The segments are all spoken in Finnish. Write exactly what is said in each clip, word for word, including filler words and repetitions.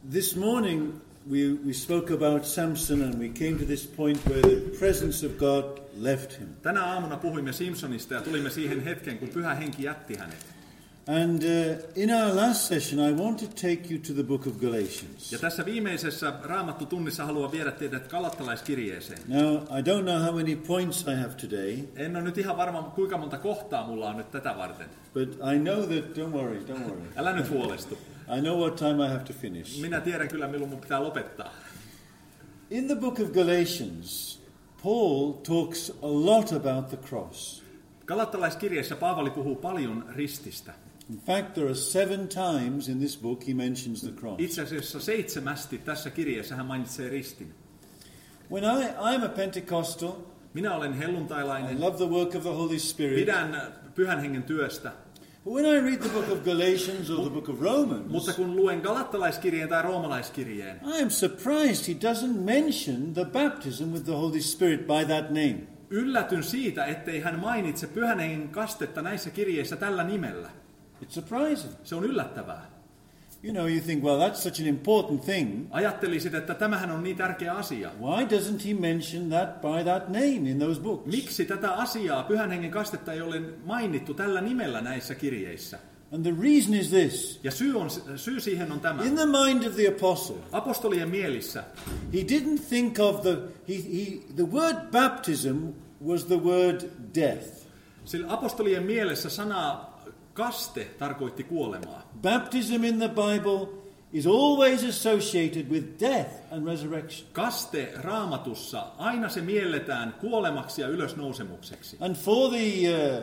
This morning we, we spoke about Samson and we came to this point where the presence of God left him. Tänä aamuna puhuimme Simpsonista ja tulimme siihen hetkeen, kun Pyhä Henki jätti hänet. And uh, in our last session I want to take you to the book of Galatians. Ja tässä viimeisessä Raamattu-tunnissa haluan viedä teidät Galattalaiskirjeeseen. Now, I don't know how many points I have today. En ole nyt ihan varma, kuinka monta kohtaa mulla on nyt tätä varten. But I know that, don't worry, don't worry. Älä nyt huolestu. I know what time I have to finish. Minä tiedän kyllä, milloin mun pitää lopettaa. In the book of Galatians, Paul talks a lot about the cross. Galattalaiskirjeessä Paavali puhuu paljon rististä. In fact, there are seven times in this book he mentions the cross. Itse asiassa seitsemästi tässä kirjeessä hän mainitsee ristin. When I, I'm a Pentecostal, Minä olen helluntailainen. I love the work of the Holy Spirit. Pidän Pyhän Hengen työstä. But when I read the book of Galatians or the book of Romans, Mutta kun luen Galattalaiskirjeen tai Roomalaiskirjeen, I am surprised he doesn't mention the baptism with the Holy Spirit by that name. yllätyn siitä, ettei hän mainitse Pyhän Hengen kastetta näissä kirjeissä tällä nimellä. It's surprising. Se on yllättävää. You know, you think, well, that's such an important thing. Ajattelisit, että tämähän on niin tärkeä asia. Why doesn't he mention that by that name in those books? Miksi tätä asiaa, Pyhän Hengen kastetta, ei ole mainittu tällä nimellä näissä kirjeissä? And the reason is this. Ja syy, on, syy siihen on tämä. In the mind of the apostle, Apostolien mielissä he didn't think of the, he, he, the word baptism was the word death. Sillä apostolien mielessä sana kaste tarkoitti kuolemaa. Baptism in the Bible is always associated with death and resurrection. Kaste Raamatussa aina se mielletään kuolemaksi ja ylösnousemukseksi. And for the, uh,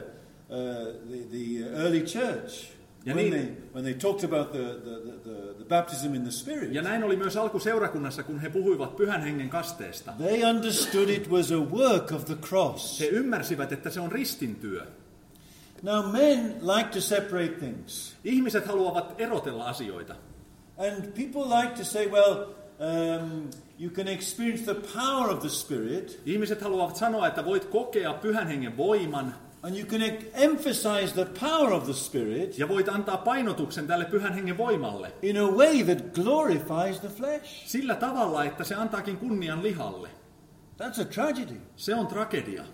uh, the, the early church, Ja when, niin- they, when they talked about the, the, the, the baptism in the Spirit, Ja näin oli myös alkuseurakunnassa, kun he puhuivat Pyhän Hengen kasteesta. they understood it was a work of the cross. He ymmärsivät, että se on ristintyö. Now men like to separate things. Ihmiset haluavat erotella asioita. And people like to say, well, um, you can experience the power of the Spirit, Ihmiset haluavat sanoa, että voit kokea Pyhän Hengen voiman and you can e- emphasize the power of the Spirit ja voit antaa painotuksen tälle Pyhän Hengen voimalle in a way that glorifies the flesh. sillä tavalla, että se antaakin kunnian lihalle. That's a tragedy. Se on tragedia.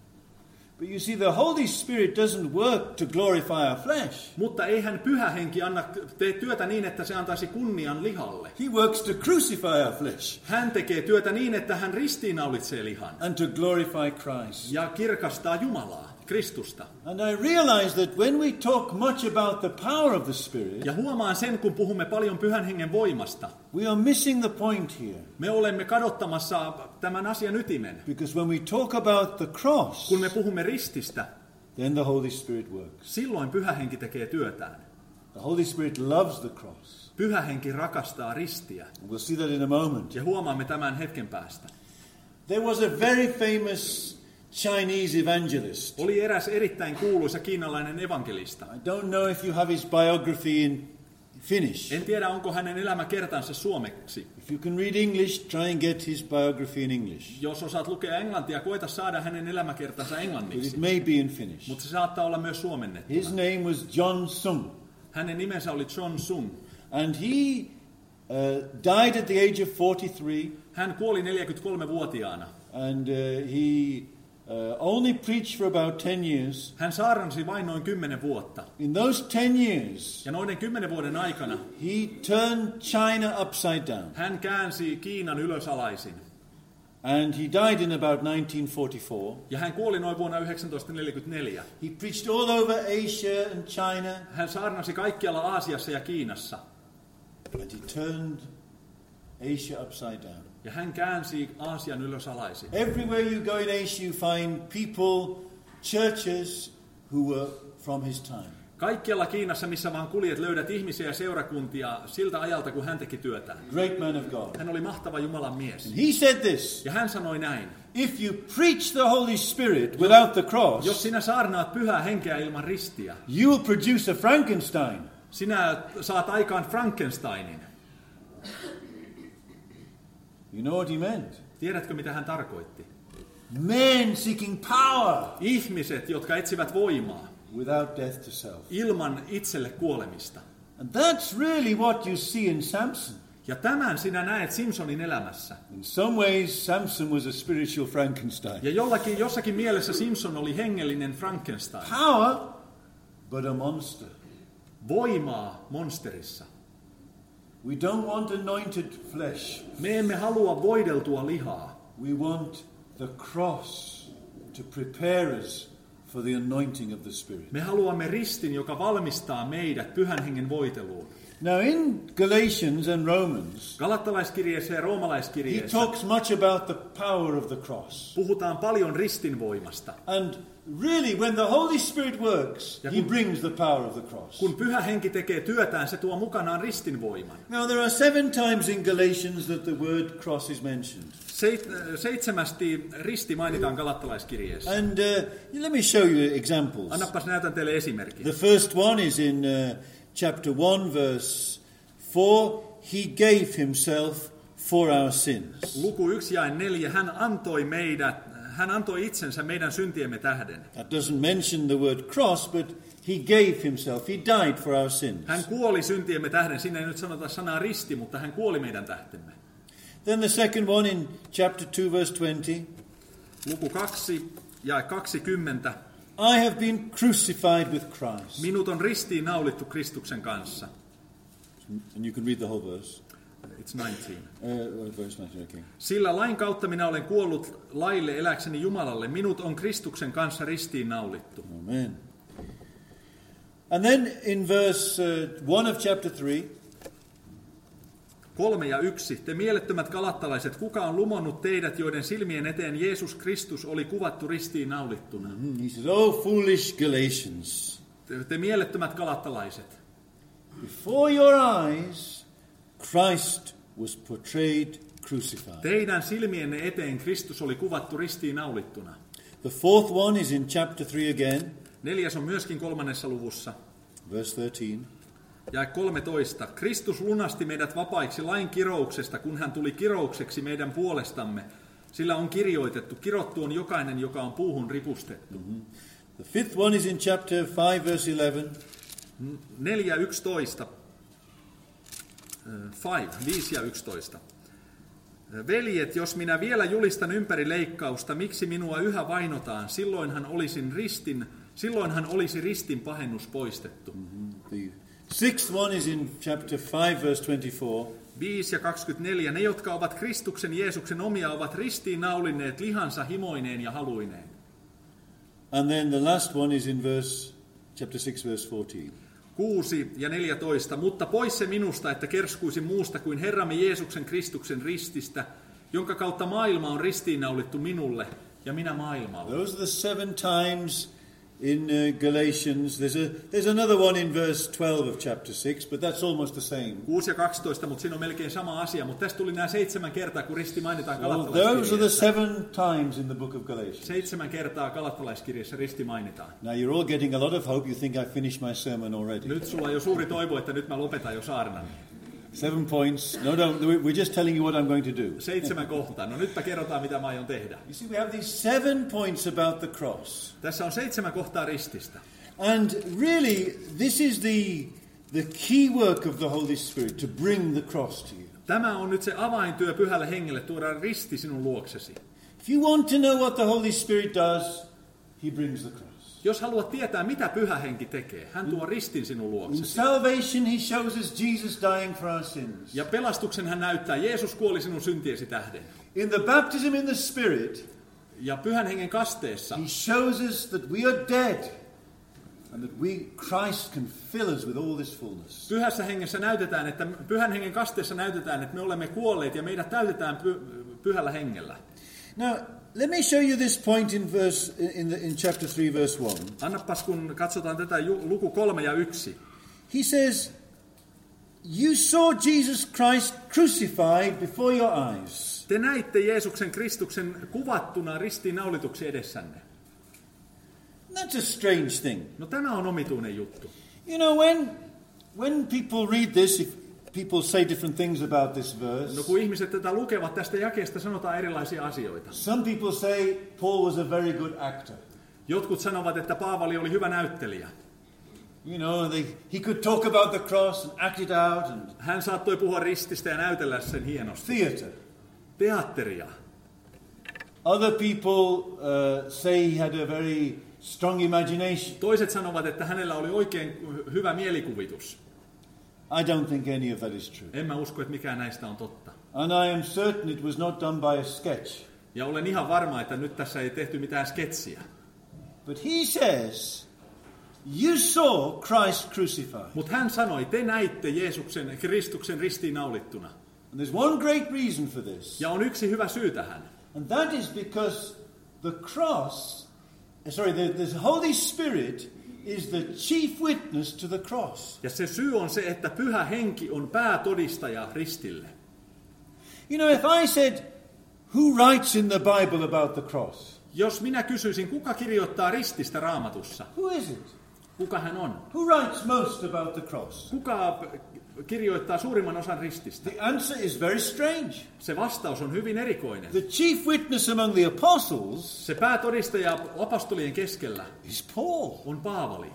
But you see, the Holy Spirit doesn't work to glorify our flesh. Mutta eihän Pyhä Henki anna, tee työtä niin, että se antaisi kunnian lihalle. He works to crucify our flesh Hän tekee työtä niin, että hän ristiinnaulitsee lihan and to glorify Christ. ja kirkastaa Jumalaa, Kristusta. And I realize that when we talk much about the power of the Spirit, Ja huomaan sen, kun puhumme paljon Pyhän Hengen voimasta. we are missing the point here. Me olemme kadottamassa tämän asian ytimen. Because when we talk about the cross, Kun me puhumme rististä, then the Holy Spirit works. silloin Pyhä Henki tekee työtään. The Holy Spirit loves the cross. Pyhä Henki rakastaa ristiä. We'll see that in a moment. Ja huomaamme tämän hetken päästä. There was a very famous Chinese evangelist. Oli eräs erittäin kuuluisa kiinalainen evankelista. I don't know if you have his biography in Finnish. En tiedä, onko hänen elämäkertansa suomeksi. If you can read English, try and get his biography in English. Jos osaat lukea englantia, koita saada hänen elämäkertansa But it englanniksi. may be in Finnish. Mutta se saattaa olla myös suomennettuna. His name was John Sung. Hänen nimensä oli John Sung. And he uh, died at the age of forty-three. Hän kuoli neljäkymmentäkolmevuotiaana. And uh, he uh, only preached for about ten years. Hän saarnasi vain noin kymmenen vuotta. In those ten years, Ja noiden kymmenen vuoden aikana he turned China upside down. hän käänsi Kiinan ylösalaisin. And he died in about nineteen forty-four. Ja hän kuoli noin vuonna yhdeksäntoistasataaneljäkymmentäneljä. He preached all over Asia and China. Hän saarnasi kaikkialla Aasiassa ja Kiinassa. But he turned Asia upside down. Ja hän käänsi Aasian ylösalaisin. Everywhere you go in Asia, you find people, churches who were from his time. Kaikkialla Kiinassa, missä vaan kuljet, löydät ihmisiä ja seurakuntia siltä ajalta, kun hän teki työtään. Great man of God. Hän oli mahtava Jumalan mies. And he said this: Ja hän sanoi näin. if you preach the Holy Spirit without the Jos cross, sinä saarnaat pyhää henkeä ilman ristiä, you will produce a Frankenstein. sinä saat aikaan Frankensteinin. You know what he meant? Tiedätkö, mitä hän tarkoitti? Men seeking power Ihmiset, jotka etsivät voimaa without death to self. ilman itselle kuolemista. And that's really what you see in Samson. Ja tämän sinä näet Simpsonin elämässä. In some ways, Samson was a spiritual Frankenstein. Ja jollakin, jossakin mielessä Simpson oli hengellinen Frankenstein. Power, but a monster. Voimaa monsterissa. We don't want anointed flesh. Me emme halua voideltua lihaa. We want the cross to prepare us for the anointing of the Spirit. Me haluamme ristin, joka valmistaa meidät pyhän hengen voiteluun. Now in Galatians and Romans, Galattalaiskirjeessä ja he roomalaiskirjeessä talks much about the power of the cross. puhutaan paljon ristin voimasta. And really, when the Holy Spirit works, Ja he kun- brings the power of the cross. Kun pyhä henki tekee työtään, se tuo mukanaan ristin voiman. Now there are seven times in Galatians that the word cross is mentioned. Seit, seitsemästi risti mainitaan galattalaiskirjeessä. And uh, let me show you examples. Annapas näytän teille esimerkin. The first one is in uh, chapter one, verse four. He gave himself for our sins. Luku yksi jae neljä. Hän antoi meidät, hän antoi itsensä meidän syntiemme tähden. That doesn't mention the word cross, but he gave himself. He died for our sins. Hän kuoli syntiemme tähden. Siinä ei nyt sanota sanaa risti, mutta hän kuoli meidän tähtemme. Then the second one in chapter two, verse twenty. Luku kaksi jae kaksikymmentä. I have been crucified with Christ. Minut on ristiin naulittu Kristuksen kanssa. And you can read the whole verse. It's nineteen. Uh, verse nineteen, okay. Sillä lain kautta minä olen kuollut laille eläkseni Jumalalle. Minut on Kristuksen kanssa ristiin naulittu. Amen. And then in verse uh, one of chapter three, Kolme ja yksi. Te mielettömät galattalaiset, kuka on lumonnut teidät, joiden silmien eteen Jeesus Kristus oli kuvattu ristiin naulittuna? he says, "Oh, foolish Galatians, Te, te mielettömät galattalaiset. before your eyes, Christ was portrayed crucified." Teidän silmienne eteen Kristus oli kuvattu ristiin naulittuna. The fourth one is in chapter three again, Neljäs on myöskin kolmannessa luvussa. verse thirteen. Ja kolmetoista. Kristus lunasti meidät vapaiksi lain kirouksesta, kun hän tuli kiroukseksi meidän puolestamme. Sillä on kirjoitettu, kirottu on jokainen, joka on puuhun ripustettu. The fifth one is in chapter five, verse eleven. Neljä yksitoista. Five, viisi ja yksitoista. Veljet, jos minä vielä julistan ympäri leikkausta, miksi minua yhä vainotaan, silloinhan olisin ristin, silloinhan olisi ristin pahennus poistettu. The sixth one is in chapter five, verse twenty-four. viisi ja kaksikymmentäneljä. Ne, jotka ovat Kristuksen Jeesuksen omia, ovat ristiin naulinneet lihansa himoineen ja haluineen. And then the last one is in verse chapter six, verse fourteen. kuusi ja neljätoista. Mutta pois se minusta, että kerskuisin muusta kuin Herramme Jeesuksen Kristuksen rististä, jonka kautta maailma on ristiinnaulittu minulle ja minä maailmalle. Those are the seven times in uh, Galatians. There's a there's another one in verse twelve of chapter six, but that's almost the same. kuusi ja kaksitoista, mutta siinä on melkein sama asia. Mutta tästä tuli nämä seitsemän kertaa, kun risti mainitaan So those are the galattalaiskirjassa. seven times in the book of Galatians. Seitsemän kertaa galattalaiskirjassa risti mainitaan. Now you're all getting a lot of hope. You think I finished my sermon already. Nyt sulla on jo suuri toivo, että nyt mä lopetan jo saarnan. Seven points. No, no, we're just telling you what I'm going to do. Seitsemän kohtaa. No nytpä kerrotaan, mitä mä aion tehdä. You see, we have these seven points about the cross. Tässä on seitsemän kohtaa rististä. And really, this is the, the key work of the Holy Spirit, to bring the cross to you. Tämä on nyt se avaintyö pyhälle hengelle, tuoda risti sinun luoksesi. If you want to know what the Holy Spirit does, he brings the cross. Jos haluat tietää, mitä pyhä henki tekee, hän tuo ristin sinun In luoksesi. salvation, he shows us Jesus dying for our sins. Ja pelastuksen hän näyttää, Jeesus kuoli sinun syntiesi tähden. In the baptism in the Spirit, Ja pyhän hengen kasteessa he shows us that we are dead and that we, Christ can fill us with all this fullness. pyhässä hengessä näytetään, että pyhän hengen kasteessa näytetään, että me olemme kuolleet ja meidät täytetään py, pyhällä hengellä. Now, let me show you this point in verse in, the, in chapter three, verse one. Annapas, kun katsotaan tätä ju- luku kolme ja yksi. He says, "You saw Jesus Christ crucified before your eyes." Te näitte Jeesuksen Kristuksen kuvattuna ristiin naulituksi edessänne. That's a strange thing. No tämä on omituinen juttu. You know, when when people read this, if people say different things about this verse. No kun ihmiset tätä lukevat, tästä jakeesta sanotaan erilaisia asioita. Some people say Paul was a very good actor. Jotkut sanovat, että Paavali oli hyvä näyttelijä. You know, they, he could talk about the cross and act it out and Hän saattoi puhua rististä ja näytellä sen hienosti. theatre. Teatteria. Other people uh, say he had a very strong imagination. Toiset sanovat, että hänellä oli oikein hyvä mielikuvitus. I don't think any of that is true. En mä usko, että mikään näistä on totta. And I am certain it was not done by a sketch. Ja olen ihan varma, että nyt tässä ei tehty mitään sketsiä. But he says, you saw Christ crucified. Mutta hän sanoi, te näitte Jeesuksen, Kristuksen ristiinnaulittuna. And there's one great reason for this. Ja on yksi hyvä syy tähän. And that is because the cross, sorry, the, the Holy Spirit is the chief witness to the cross. Ja se syy on se, että Pyhä Henki on päätodistaja ristille. You know, if I said, who writes in the Bible about the cross? Jos minä kysyisin, kuka kirjoittaa rististä Raamatussa? Who is it? Kuka hän on? Who writes most about the cross? Kuka kirjoittaa suurimman osan rististä? The answer is very strange. Se vastaus on hyvin erikoinen. The chief witness among the apostles Se päätodistaja apostolien keskellä is Paul. on Paavali.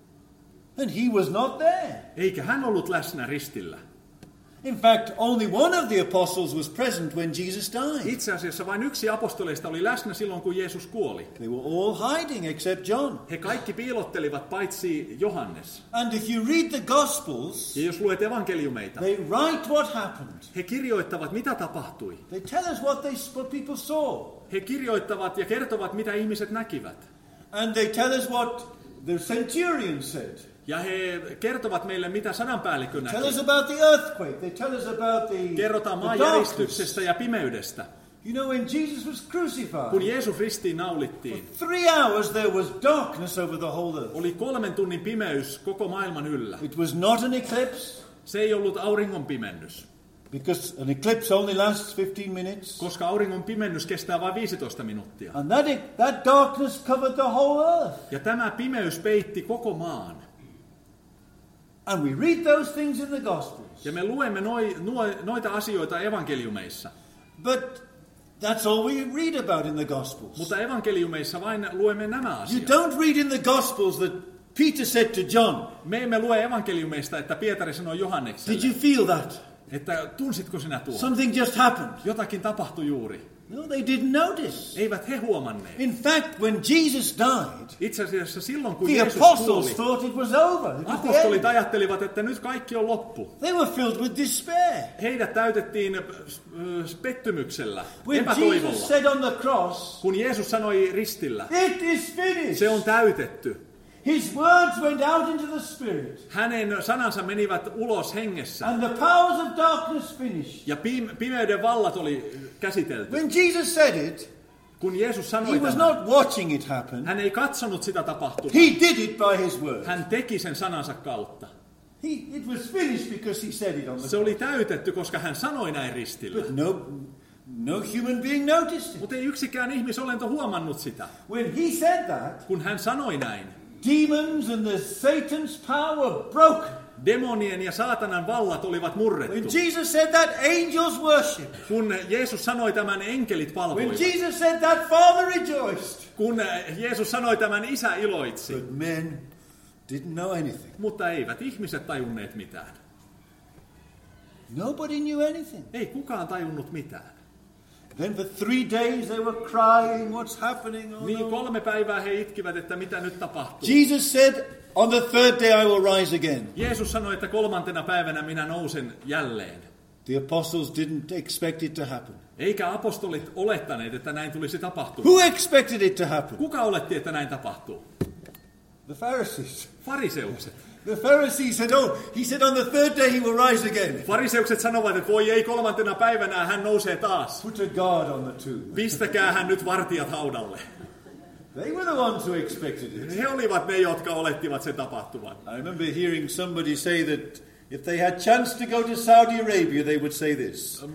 And he was not there. Eikä hän ollut läsnä ristillä. In fact, only one of the apostles was present when Jesus died. Itse asiassa vain yksi apostoleista oli läsnä silloin, kun Jeesus kuoli. They were all hiding except John. He kaikki piilottelivat paitsi Johannes. And if you read the Gospels, Ja jos luet evankeliumeita, they write what happened. he kirjoittavat, mitä tapahtui. They tell us what, they, what people saw. He kirjoittavat ja kertovat, mitä ihmiset näkivät. And they tell us what the centurion said. Ja he kertovat meille, mitä sananpäällikkö Tell us näki. about the earthquake. They tell us about the, Kerrotaan the maanjäristyksestä darkness. ja pimeydestä. You know, when Jesus was Kun crucified, Jeesus ristiin naulittiin, three hours there was darkness over the whole earth. oli kolmen tunnin pimeys koko maailman yllä. It was not an eclipse, Se ei ollut auringon pimennys, because an eclipse only lasts fifteen minutes. koska auringon pimennys kestää vain viisitoista minuuttia. And that, that darkness covered the whole earth. Ja tämä pimeys peitti koko maan. And we read those things in the Gospels. Ja me luemme noi, nuo, noita asioita evankeliumeissa. But that's all we read about in the Gospels. Mutta evankeliumeissa vain luemme nämä You asiat. don't read in the Gospels that Peter said to John, Me emme lue evankeliumeista, että Pietari sanoi did Johannekselle, you feel that? että tunsitko sinä tuon? Something just happened. Jotakin tapahtui juuri. No, they didn't notice. Eivät he huomanneet. In fact, when Jesus died, Itse asiassa silloin, kun the Jeesus apostles kuoli, thought it was over. It was the apostolit end. ajattelivat, että nyt kaikki on loppu. They were filled with despair. Heidät täytettiin äh, pettymyksellä, When Jesus epätoivolla. said on the cross, Kun Jeesus sanoi ristillä, it is finished. se on täytetty. His words went out into the Spirit. Hänen sanansa menivät ulos hengessä. And the powers of darkness finished. Ja pim- pimeyden vallat oli käsitelty. When Jesus said it, Kun Jeesus he sanoi was tämän, not watching it happen. hän ei katsonut sitä tapahtumaa. He did it by his word. Hän teki sen sanansa kautta. He, it was finished because he said it on the Se oli täytetty, koska hän sanoi näin ristillä. But no, no human being noticed it. Mutta ei yksikään ihmisolento huomannut sitä. When he said that, Kun hän sanoi näin, demons and the Satan's power were broken. demonien ja saatanan vallat olivat When murrettu. Jesus said that, angels worshipped. Kun Jeesus sanoi tämän, enkelit When palvoivat. Jesus said that, Father rejoiced. Kun Jeesus sanoi tämän, isä iloitsi. But men didn't know anything. Mutta eivät ihmiset tajunneet mitään. Nobody knew anything. Ei kukaan tajunnut mitään. Then for three days they were crying, what's happening? Oh, Niin no. kolme päivää he itkivät, että mitä nyt tapahtuu. Jesus said, on the third day I will rise again. Jeesus sanoi, että kolmantena päivänä minä nousen jälleen. The apostles didn't expect it to happen. Eikä apostolit olettaneet, että näin tulisi tapahtumaan. Who expected it to happen? Kuka oletti, että näin tapahtuu? The Pharisees. Fariseukset. The Pharisees said, oh, he said on the third day he will rise again. Fariseukset sanovat, että voi ei, kolmantena päivänä hän nousee taas. Put a guard on the tomb. Pistäkää hän nyt vartijat haudalle. They were the ones who expected it. He olivat ne, jotka olettivat sen tapahtuvan. I remember hearing somebody say that if they had chance to go to Saudi Arabia, they would say this.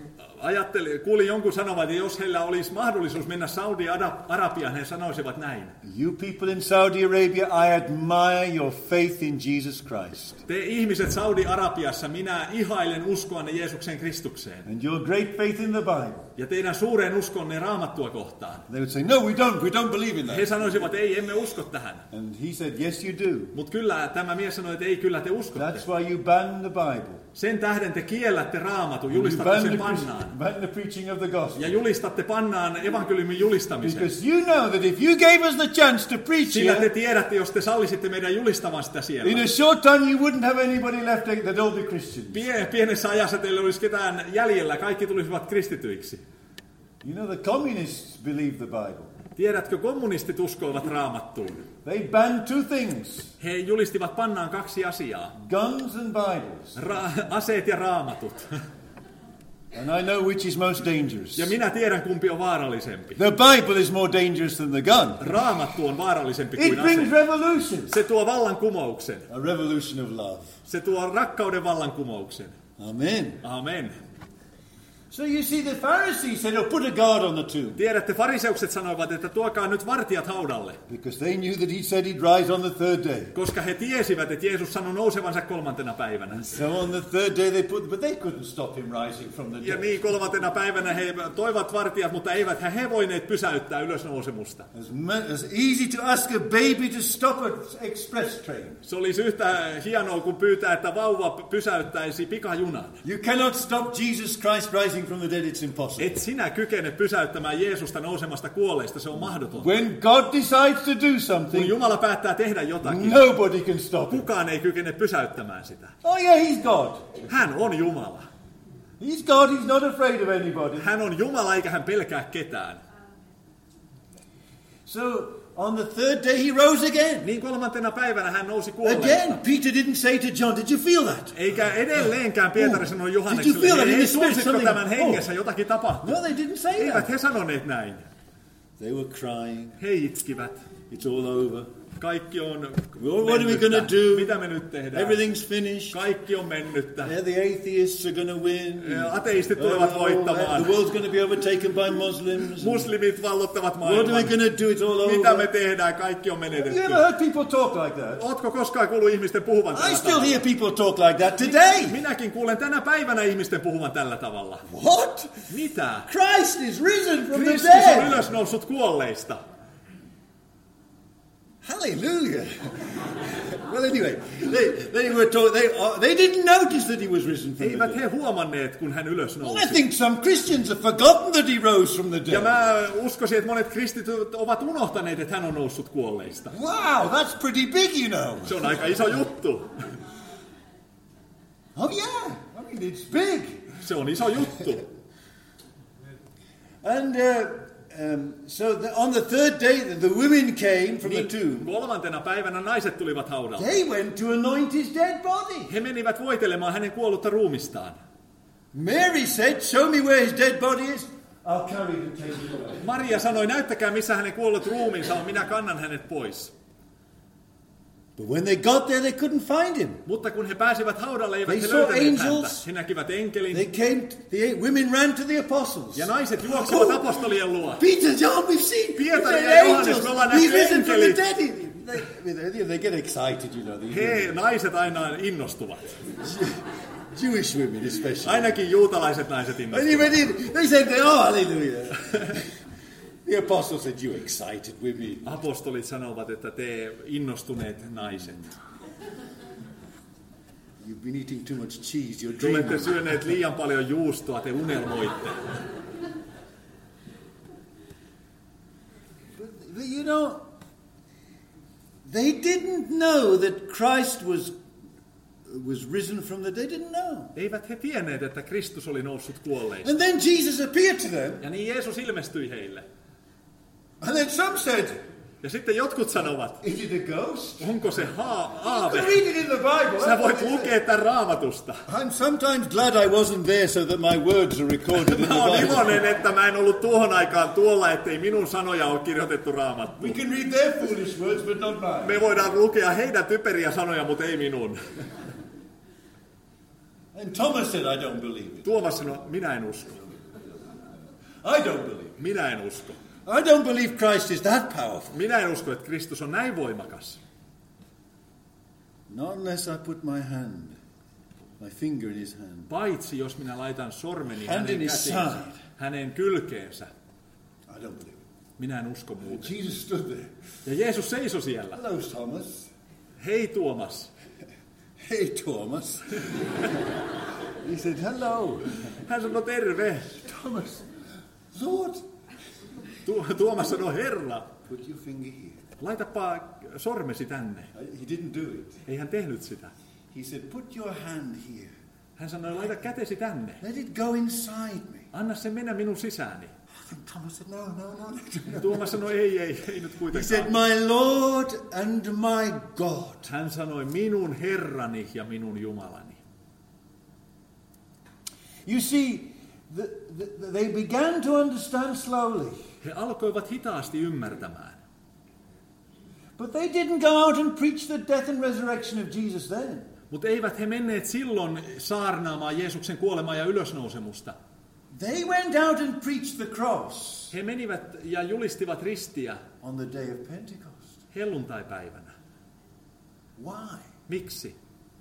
Ajattelin, kuulin jonkun sanovan, että jos heillä olisi mahdollisuus mennä Saudi-Arabiaan, he sanoisivat näin. You people in Saudi Arabia, I admire your faith in Jesus Christ. Te ihmiset Saudi-Arabiassa, minä ihailen uskoanne Jeesuksen Kristukseen. And your great faith in the Bible. Ja teidän suuren uskonne Raamattua kohtaan. They would say, no, we don't, we don't believe in that. He sanoisivat, ei, emme usko tähän. And he said, yes, you do. Mutta kyllä tämä mies sanoi, että ei, kyllä te uskotte. That's why you ban the Bible. Sen tähden te kiellätte Raamatun, You julistatte ban sen the, pannaan. ban the preaching of the gospel. Ja julistatte pannaan evankeliumin julistamisen. Because you know that if you gave us the chance to preach Sillä te here, tiedätte, jos te sallisitte meidän julistamaan sitä siellä. in a short time you wouldn't have anybody left that all be Christians. Pie- pienessä ajassa teillä olisi ketään jäljellä, kaikki tulisivat kristityiksi. You know the communists believe the Bible. Tiedätkö, kommunistit uskoivat Raamattuun. They banned two things. He julistivat pannaan kaksi asiaa. Guns and Bibles. Ra- aseet ja raamatut. And I know which is most dangerous. Ja minä tiedän, kumpi on vaarallisempi. The Bible is more dangerous than the gun. Raamattu on vaarallisempi It kuin brings ase. revolution. Se tuo vallankumouksen. A revolution of love. Se tuo rakkauden vallankumouksen. Amen. Amen. So you see the Pharisees said, oh, put a guard on the tomb. Tiedätte, fariseukset sanoivat, että tuokaa nyt vartijat haudalle. Because they knew that he said he'd rise on the third day. Koska he tiesivät, että Jeesus sanoi nousevansa kolmantena päivänä. So on the third day they put, but they couldn't stop him rising from the Ja dead. niin kolmantena päivänä he toivat vartijat, mutta eivät he voineet pysäyttää ylösnousemusta. As, ma- as easy to ask a baby to stop an express train. Se olisi yhtä hienoa kuin pyytää, että vauva pysäyttäisi pikajunan. You cannot stop Jesus Christ rising from the dead. It's impossible. Et sinä kykene pysäyttämään Jeesusta nousemasta kuolleista, se on mahdotonta. When God decides to do Kun something, Jumala päättää tehdä jotakin, nobody can stop it. kukaan ei kykene pysäyttämään sitä. Oh yeah, he's God. Hän on Jumala. He's God. He's not afraid of anybody. Hän on Jumala eikä hän pelkää ketään. So on the third day he rose again. Niin kolmantena päivänä hän nousi kuolleista. Again, Peter didn't say to John, "Did you feel that?" Eikä edelleenkään Pietari Oh. sanoi Did you Johannekselle, feel that in hei, the spirit tunsitko something- tämän hengessä Oh. jotakin tapahtui? No, they didn't say Eivät that. he sanoneet näin. They were crying. He itkivät. It's all over. Kaikki on What are we mennyttä. gonna do? Mitä me nyt tehdään? Everything's finished. Kaikki on mennyttä. Yeah, the atheists are going to win. Ja ateistit tulevat voittamaan. the world's going to be overtaken by Muslims. Muslimit vallottavat What are we maailman. going to do? It's all Mitä over. me tehdään? Kaikki on Have menetetty. you ever heard people talk like that? Ootko koskaan kuullut ihmisten puhuvan I tällä still tavalla? hear people talk like that today. Minäkin kuulen tänä päivänä ihmisten puhuvan tällä tavalla. What? Mitä? Christ is risen from the Kristus on dead. ylösnoussut kuolleista. Hallelujah. Well, anyway, they, they were told, they, uh, they didn't notice that he was risen from the Eivät he dead. huomanneet, kun hän Well, I ylösnousi. think some Christians have forgotten that he rose from the Ja dead. mä uskoisin, että monet kristityt ovat unohtaneet, että hän on noussut kuolleista. Wow, that's pretty big, you know. Se on aika iso juttu. Oh, yeah. I mean, it's big. Se on iso juttu. And uh, um, so the, on the third day, the, the women came from Niin, the tomb. kolmantena päivänä naiset tulivat haudalle. They went to anoint his dead body. He menivät voitelemaan hänen kuollutta ruumistaan. Mary said, show me where his dead body is. I'll carry it and take it away. Maria sanoi, näyttäkää missä hänen kuollut ruumiinsa on, minä kannan hänet pois. But when they got there, they couldn't find him. Mutta kun he pääsivät haudalle, eivät They he saw löytäneet häntä. angels. He näkivät enkelin. They came, the women ran to the apostles. Ja naiset juoksivat apostolien luo. Peter, John, we've seen Pietari we've ja seen Johannes, angels. me ollaan He's nähty risen from the enkelit. dead. They, they, they get excited, you know. These He, women. naiset aina innostuvat. Jewish women especially. Ainakin juutalaiset naiset And innostuvat. he went in, they said, oh, hallelujah. The apostles said, you excited women. Apostolit sanovat, että te innostuneet naiset. You've been eating too much cheese, you're Te olette dreaming. syöneet liian paljon juustoa, te unelmoitte. But, but you know, they didn't know that Christ was was risen from the dead. They didn't know. Eivät he tienneet, että Kristus oli noussut kuolleista. And then Jesus appeared to them. Ja niin Jeesus ilmestyi heille. And then some said, Ja sitten jotkut sanovat, is it a ghost? onko se haa, You aave? can read it in the Bible. Sä voit lukea tämän Raamatusta. I'm sometimes glad I wasn't there so that my words are recorded in Mä oon the Bible. iloinen, että mä en ollut tuohon aikaan tuolla, ettei minun sanoja ole kirjoitettu Raamattuun. We can read their foolish words, but not mine. Me voidaan lukea heidän typeriä sanoja, mutta ei minun. And Thomas said, I don't believe it. Tuomas sanoi, minä en usko. I don't believe. Minä en usko. I don't believe Christ is that powerful. Minä en usko, että Kristus on näin voimakas. Not unless I put my hand, my finger in his hand. Paitsi jos minä laitan sormeni Hand hänen in his käteensä, side. hänen kylkeensä. I don't believe. Minä en usko muuten. Jesus stood there. Ja Jeesus seisoi siellä. Hello, Thomas. Hei Tuomas. Hey, Thomas. He said, hello. Hän sanoi terve. Thomas. Lord. Tu- Tuomas sanoi Herra. Put your finger here. Laitapa sormesi tänne. He didn't do it. Ei hän tehnyt sitä. He said, put your hand here. Hän sanoi, laita kätesi tänne. Let it go inside me. Anna se mennä minun sisääni. And Thomas said, no, no, no. Ja Tuomas sanoi, ei, ei, ei nyt He said, kuitenkaan. my Lord and my God. Hän sanoi, minun Herrani ja minun Jumalani. You see, the, the, they began to understand slowly. He alkoivat hitaasti ymmärtämään. But they didn't go out and preach the death and resurrection of Jesus then. Mutta eivät he menneet silloin saarnaamaan Jeesuksen kuolemaa ja ylösnousemusta. They went out and preached the cross He menivät ja julistivat ristiä on the day of Pentecost. helluntaipäivänä. Why? Miksi?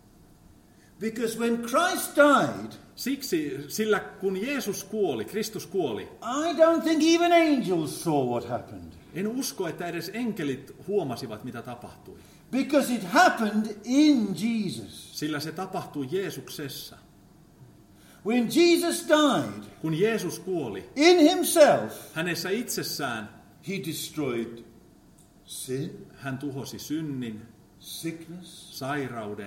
Because when Christ died, Siksi, sillä kun Jeesus kuoli, Kristus kuoli, I don't think even angels saw what happened. en usko, että edes enkelit huomasivat, mitä tapahtui. Because it happened in Jesus. Sillä se tapahtui Jeesuksessa. When Jesus died, Kun Jeesus kuoli, in himself, hänessä itsessään he destroyed sin, hän tuhosi synnin, sickness. sairauden,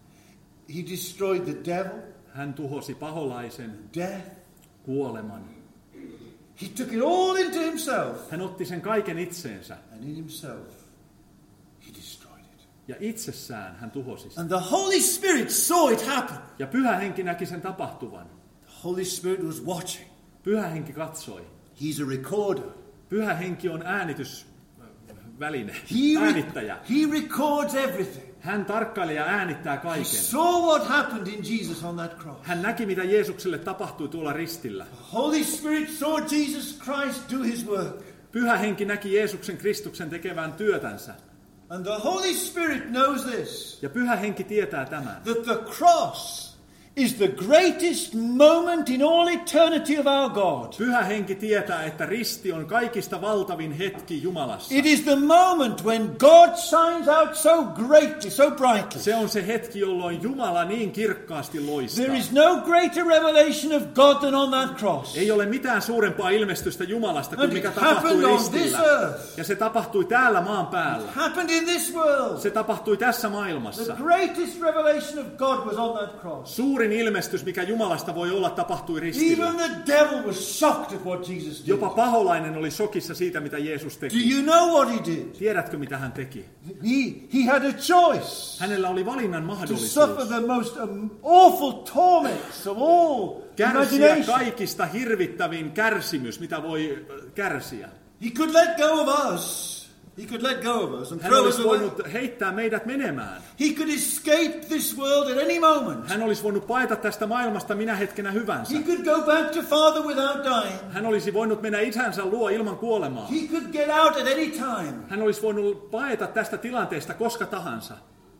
He destroyed the devil, hän tuhosi paholaisen, death. kuoleman. He took it all into himself. Hän otti sen kaiken itseensä And in himself, he destroyed it. ja itsessään hän tuhosi sen. And the Holy Spirit saw it happen. Ja Pyhä Henki näki sen tapahtuvan. The Holy Spirit was watching. Pyhä Henki katsoi. He's a recorder. Pyhä Henki on äänitysväline, He, re- äänittäjä. he records everything. Hän tarkkailee ja äänittää He kaiken. saw what happened in Jesus on that cross. Hän näki, mitä Jeesukselle tapahtui tuolla ristillä. The Holy Spirit saw Jesus Christ do his work. Pyhä Henki näki Jeesuksen Kristuksen tekevän työtänsä. And the Holy Spirit knows this, Ja Pyhä Henki tietää tämän. that the cross is the greatest moment in all eternity of our God. Pyhä Henki tietää, että risti on kaikista valtavin hetki Jumalassa. It is the moment when God shines out so greatly, so brightly. Se on se hetki, jolloin Jumala niin kirkkaasti loistaa. There is no greater revelation of God than on that cross. Ei ole mitään suurempaa ilmestystä Jumalasta kuin And mikä it happened tapahtui on this ristillä. earth. Ja se tapahtui täällä maan päällä. Happened in this world. Se tapahtui tässä The maailmassa. greatest revelation of God was on that cross. Suurin ilmestys, mikä Jumalasta voi olla, tapahtui ristillä. Even the devil was shocked at what Jesus did. Jopa paholainen oli shokissa siitä, mitä Jeesus Do teki. you know what he did? Tiedätkö, mitä hän teki? He, he had a choice Hänellä oli valinnan to mahdollisuus suffer the most um, awful torments of all kärsiä imagination. kaikista hirvittävin kärsimys, mitä voi äh, kärsiä. He could let go of us. He could let go of us and Hän throw us olisi away. voinut heittää meidät menemään. He could escape this world at any moment. Hän olisi voinut paeta tästä maailmasta minä hetkenä hyvänsä. He could go back to Father without dying. Hän olisi voinut mennä isänsä luo ilman kuolemaa. He could get out at any time. Hän olisi voinut paeta tästä tilanteesta koska tahansa,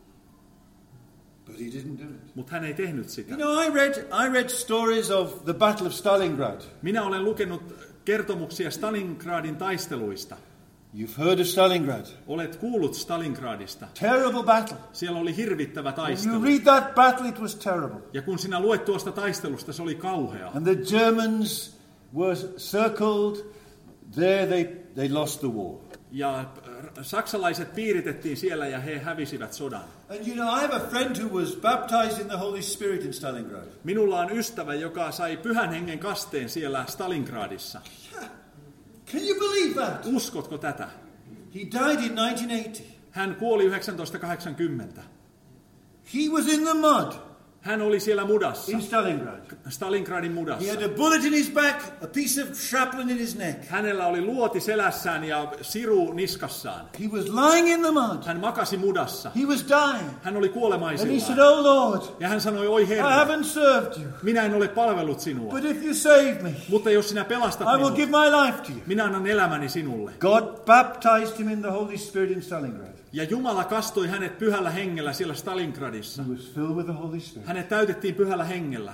But he didn't do it. mutta hän ei tehnyt sitä. You know, I read, I read stories of the Battle of Stalingrad. Minä olen lukenut kertomuksia Stalingradin taisteluista. You've heard of Stalingrad. Olet kuullut Stalingradista. Terrible battle. Siellä oli hirvittävä When you taistelu. read that battle, it was terrible. Ja kun sinä luet tuosta taistelusta, se oli kauhea. And the Germans were circled. There they, they lost the war. Ja äh, saksalaiset piiritettiin siellä ja he hävisivät sodan. And you know, I have a friend who was baptized in the Holy Spirit in Stalingrad. Minulla on ystävä, joka sai pyhän hengen kasteen siellä Stalingradissa. Can you believe that? Uskotko tätä? He died in nineteen eighty. Hän kuoli yhdeksäntoista kahdeksankymmentä. He was in the mud. Hän oli siellä mudassa, in Stalingrad. Stalingradin He mudassa. had a bullet in his back, a piece of shrapnel in his neck. Hänellä oli luoti selässään ja siru niskassaan. He was lying in the mud. Hän makasi mudassa. He was dying. Hän oli And he said, kuolemaisillaan. "Oh Lord, Ja hän sanoi, oi I Herra, haven't served you. minä en ole palvellut sinua. But if you save me, Mutta jos sinä pelastat I will minut, give my life to you." minä annan elämäni sinulle. God baptized him in the Holy Spirit in Stalingrad. Ja Jumala kastoi hänet pyhällä hengellä siellä Stalingradissa. He was filled with the Holy Spirit. Hänet täytettiin pyhällä hengellä.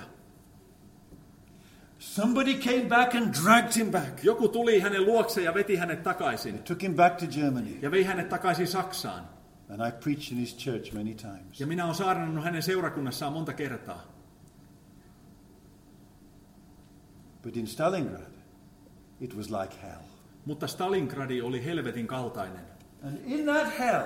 Somebody came back and dragged him back. Joku tuli hänen luokse ja veti hänet takaisin. Took him back to Germany. Ja vei hänet takaisin Saksaan. And I preached in his church many times. Ja minä olen saarnannut hänen seurakunnassaan monta kertaa. But in Stalingrad, it was like hell. Mutta Stalingradi oli helvetin kaltainen. And in that hell,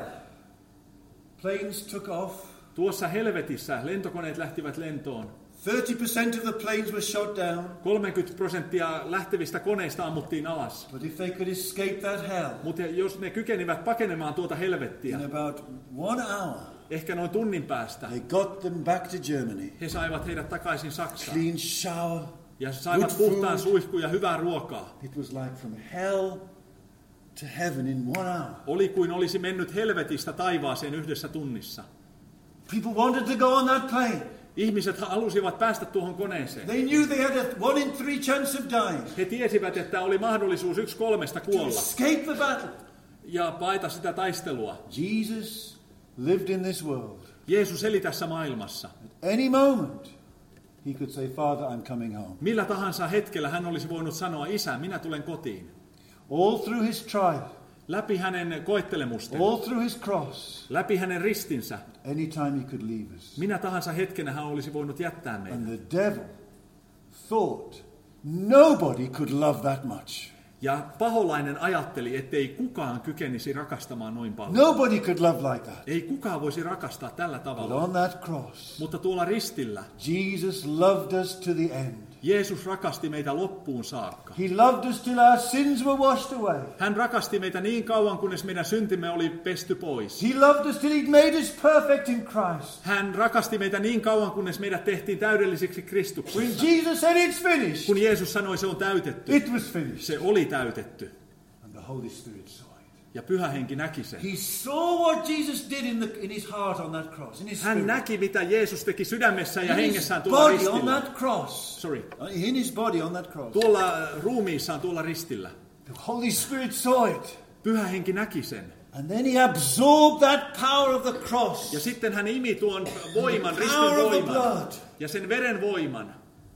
planes took off. Tuossa helvetissä lentokoneet lähtivät lentoon. thirty percent of the planes were shot down. kolmekymmentä prosenttia lähtevistä koneista ammuttiin alas. But if they could escape that hell, Mutta jos ne kykenivät pakenemaan tuota helvettiä, in about one hour, ehkä noin tunnin päästä, they got them back to Germany. he saivat heidät takaisin Saksaan. Clean shower. Ja saivat good puhtaan food. suihkun ja hyvää ruokaa. It was like from hell to heaven in one hour. Oli kuin olisi mennyt helvetistä taivaaseen yhdessä tunnissa. People wanted to go on that plane. Ihmiset halusivat päästä tuohon koneeseen. They knew they had a one in three chance of dying. He tiesivät, että oli mahdollisuus yksi kolmesta To kuolla escape the battle. ja paeta sitä taistelua. Jesus lived in this world. Jeesus eli tässä maailmassa. At any moment, he could say, "Father, I'm coming home." Millä tahansa hetkellä hän olisi voinut sanoa, Isä, minä tulen kotiin. All through his trial, Läpi hänen koettelemusten, all through his cross, läpi hänen ristinsä, any time he could leave us. minä tahansa hetkenä hän olisi voinut jättää meidät. And the devil thought nobody could love that much. Ja paholainen ajatteli, ettei kukaan kykenisi rakastamaan noin paljon. Nobody could love like that. Ei kukaan voisi rakastaa tällä But tavalla. on that cross, Mutta tuolla ristillä Jesus loved us to the end. Jeesus rakasti meitä loppuun saakka. He loved us till our sins were washed away. Hän rakasti meitä niin kauan, kunnes meidän syntimme oli pesty pois. He loved us till he'd made us perfect in Christ. Hän rakasti meitä niin kauan, kunnes meidät tehtiin täydellisiksi When Kristuksessa. Jesus said it's finished, Kun Jeesus sanoi, se on täytetty, it was finished. se oli täytetty. And the Holy Spirit saw it. Ja Pyhä Henki näki sen. He saw what Jesus did in, the, in his heart on that cross, in his Hän spirit. näki, mitä Jeesus teki sydämessään ja In his hengessään tuolla body on ristillä. that cross. Sorry. In his body on that cross. Tuolla ruumiissaan tuolla ristillä. The Holy Spirit saw it. Pyhä Henki näki sen. And then he absorbed that power of the cross. Ja sitten hän imi tuon voiman, The ristin power of the voiman blood. ja sen veren voiman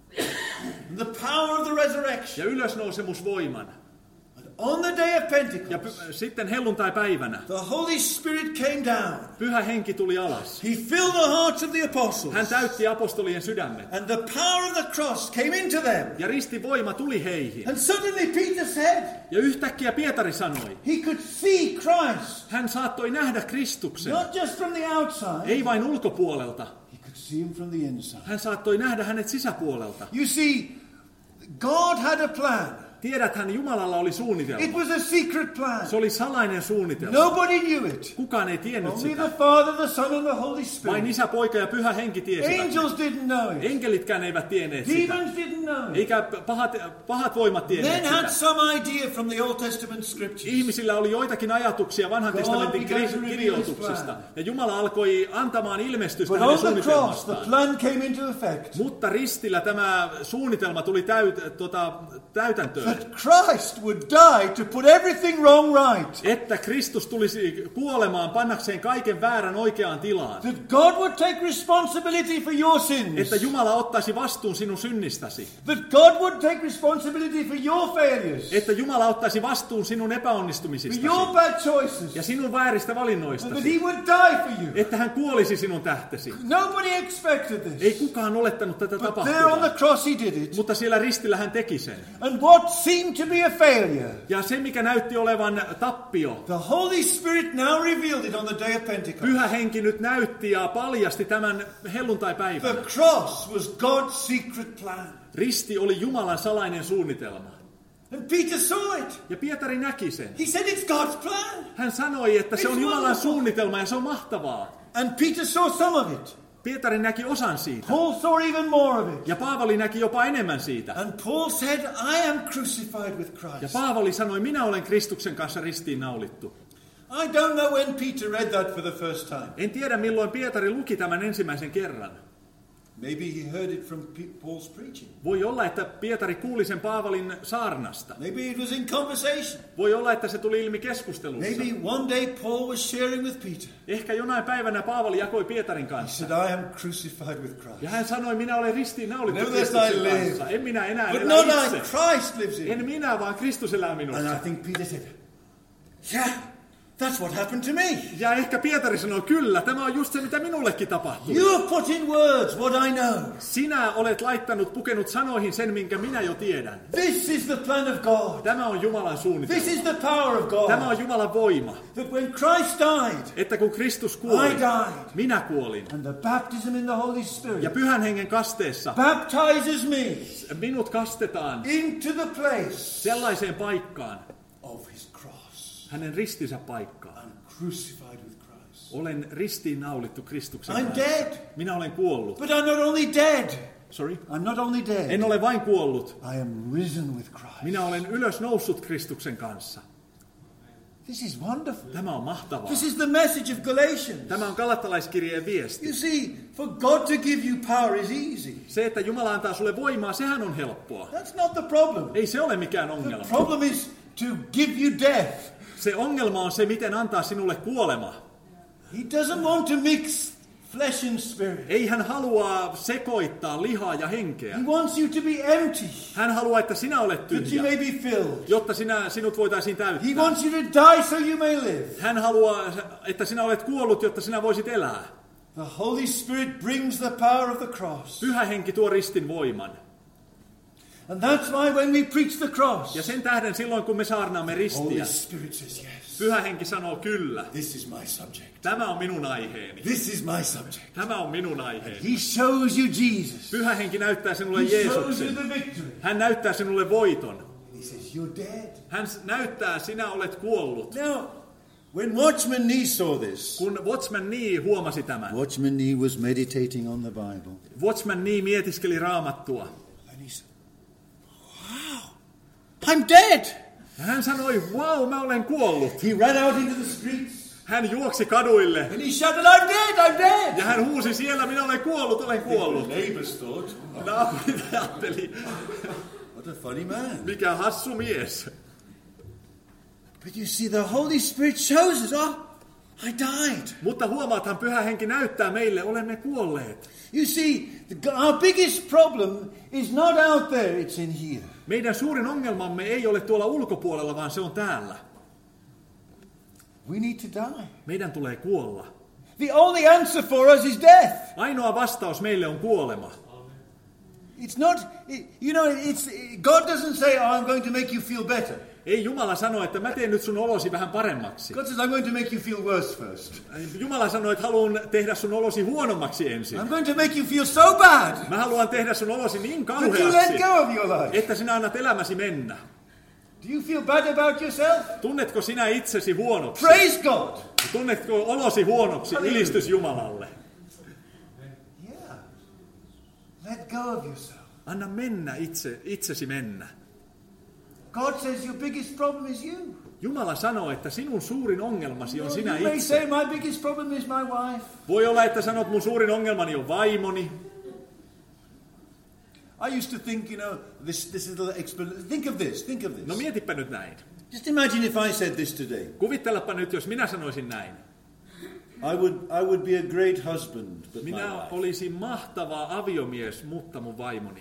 The power of the resurrection. ja ylösnousemusvoiman. And on the day of Ja Pentecost, py- sitten helluntai-päivänä the Holy Spirit came down. Pyhä Henki tuli alas. He filled the hearts of the apostles. Hän täytti apostolien sydämet. And the power of the cross came into them. Ja ristivoima tuli heihin. And suddenly Peter said, Ja yhtäkkiä Pietari sanoi, he could see Christ. hän saattoi nähdä Kristuksen. Not just from the outside. Ei vain ulkopuolelta. He could see him from the inside. Hän saattoi nähdä hänet sisäpuolelta. You see, God had a plan. Tiedäthän, Jumalalla oli It suunnitelma. was a secret plan. Se oli salainen suunnitelma. Nobody knew it. Kukaan ei tiennyt Only sitä. the Father, the Son, and the Holy Vain Spirit. isä, poika ja pyhä henki tiesivät. Angels didn't know it. Enkelitkään eivät tienneet sitä. Demons didn't know it. Eikä pahat, pahat voimat tienneet Men had sitä. some idea from the Old Testament scriptures. Ihmisillä oli joitakin ajatuksia vanhan God testamentin began to kir- reveal kirjoituksista. his plan. Ja Jumala alkoi antamaan ilmestystä But hänen on the cross, the suunnitelmastaan. plan came into effect. Mutta ristillä tämä suunnitelma tuli täyt, tota, täytäntöön. That Christ would die to put everything wrong right. Että Kristus tulisi kuolemaan pannakseen kaiken väärän oikeaan tilaan. That God would take responsibility for your sins. Että Jumala ottaisi vastuun sinun synnistäsi. That God would take responsibility for your failures. Että Jumala ottaisi vastuun sinun For your epäonnistumisistasi bad choices. ja sinun vääristä And that valinnoistasi. he would die for you. Että hän kuolisi sinun tähtesi. Nobody expected Ei this. kukaan olettanut tätä But there on the tapahtumaan. cross he did it. Mutta siellä ristillä hän teki sen. And what seemed to be a failure, Ja se, mikä näytti olevan tappio, the Holy Spirit now revealed it on the day of Pentecost. Pyhä Henki nyt näytti ja paljasti tämän The helluntaipäivänä. cross was God's secret plan. Risti oli Jumalan salainen suunnitelma. And Peter saw it. Ja Pietari näki sen. He said it's God's plan. Hän sanoi, että se It's on Jumalan wonderful. suunnitelma ja se on mahtavaa. And Peter saw some of it. Pietari näki osan siitä. Paul saw even more of it. Ja Paavali näki jopa enemmän siitä. And Paul said, I am crucified with Ja Christ. Paavali sanoi, minä olen Kristuksen kanssa ristiin naulittu. I don't know when Peter read that for the first time. En tiedä, milloin Pietari luki tämän ensimmäisen kerran. Maybe he heard it from Paul's preaching. Voi olla, että Pietari kuuli sen Paavalin saarnasta. Maybe it was in conversation. Voi olla, että se tuli ilmi keskustelussa. Maybe one day Paul was sharing with Peter. Ehkä jonain päivänä Paavali jakoi Pietarin He kanssa. said, I am crucified with Christ. Ja hän sanoi, minä olen ristiin naulittu Nevertheless I Kristuksen live. kanssa. En minä enää But elä not itse. I, Christ lives in En me. minä, vaan Kristus elää And minussa. I think Peter said, yeah, that's what happened to me. Ja ehkä Pietari sanoi, kyllä, tämä on just se, mitä minullekin tapahtui. You have put in words what I know. Sinä olet laittanut, pukenut sanoihin sen, minkä minä jo tiedän. This is the plan of God. Tämä on Jumalan suunnitelma. This is the power of God. Tämä on Jumalan voima. That when Christ died, Että kun Kristus kuoli, I died. minä kuolin. And the baptism in the Holy Spirit Ja Pyhän Hengen kasteessa baptizes me minut kastetaan into the place sellaiseen paikkaan, of his cross. hänen ristinsä paikkaan. I'm crucified with Christ. Olen ristiin naulittu Kristuksen I'm kanssa. dead. Minä olen kuollut. But I'm not only dead. Sorry? I'm not only dead. En ole vain kuollut. I am risen with Christ. Minä olen ylös noussut Kristuksen kanssa. This is wonderful. Tämä on mahtavaa. This is the message of Galatians. Tämä on Galattalaiskirjeen viesti. You see, for God to give you power is easy. Se, että Jumala antaa sulle voimaa, sehän on helppoa. That's not the problem. Ei se ole mikään The ongelma. problem is to give you death. Se ongelma on se, miten antaa sinulle kuolema. He doesn't want to mix flesh and spirit. Ei hän halua sekoittaa lihaa ja henkeä. He wants you to be empty, Hän haluaa, että sinä olet that you tyhjä, may be filled. jotta sinä, sinut voitaisiin He täyttää. wants you to die so you may live. Hän haluaa, että sinä olet kuollut, jotta sinä voisit elää. The Holy Spirit brings the power of the cross. Pyhä henki tuo ristin voiman. And that's why when we preach the cross, Ja sen tähden silloin, kun me saarnaamme Holy ristiä, Spirit says yes. Pyhä henki sanoo kyllä. This is my subject. Tämä on minun aiheeni. This is my subject. Tämä on minun aiheeni. He shows you Jesus. Pyhä henki näyttää sinulle He shows you Jeesuksen. the victory. Hän näyttää sinulle voiton. He says you're dead. Hän näyttää, sinä olet kuollut. Now, when Watchman Nee saw this, Kun Watchman Nee huomasi tämän, Watchman Nee was meditating on the Bible. Watchman Nee mietiskeli Raamattua. And he said, wow, I'm dead. Ja hän sanoi, wow, mä olen kuollut. He ran out into the streets Hän juoksi kaduille. and he shouted, I'm dead, I'm dead. Ja hän huusi siellä, minä olen kuollut, olen kuollut. neighbors thought, Naapurit ajatteli, what a funny man. mikä hassu mies. But you see, the Holy Spirit shows us, oh, I died. Mutta huomaathan, Pyhä Henki näyttää meille, olemme kuolleet. You see, the, our biggest problem is not out there, it's in here. Meidän suurin ongelmamme ei ole tuolla ulkopuolella, vaan se on täällä. We need to die. Meidän tulee kuolla. The only answer for us is death. Ainoa vastaus meille on kuolema. It's not, it, you know, it's God doesn't say, oh, I'm going to make you feel better. Ei Jumala sano, että mä teen nyt sun olosi vähän paremmaksi. God says, I'm going to make you feel worse first. Jumala sanoi, että haluan tehdä sun olosi huonommaksi ensin. I'm going to make you feel so bad Mä haluan tehdä sun olosi niin that you let kauheaksi, go of your life. että sinä annat elämäsi mennä. Do you feel bad about yourself? Tunnetko sinä itsesi huonoksi? Praise God. Tunnetko olosi huonoksi? Ylistys Jumalalle. Yeah. Let go of yourself. Anna mennä itse, itsesi mennä. God says your biggest problem is you. Jumala sanoo, että sinun suurin ongelmasi on sinä You may itse. say my biggest problem is my wife. Voi olla, että sanot, mun suurin ongelmani on vaimoni. I used to think, you know, this this little explanation. Think of this. Think of this. No mietipä nyt näin. Just imagine if I said this today. Kuvittelepa nyt, jos minä sanoisin näin. I would I would be a great husband, but my Minä wife. olisin mahtava aviomies, mutta mun vaimoni.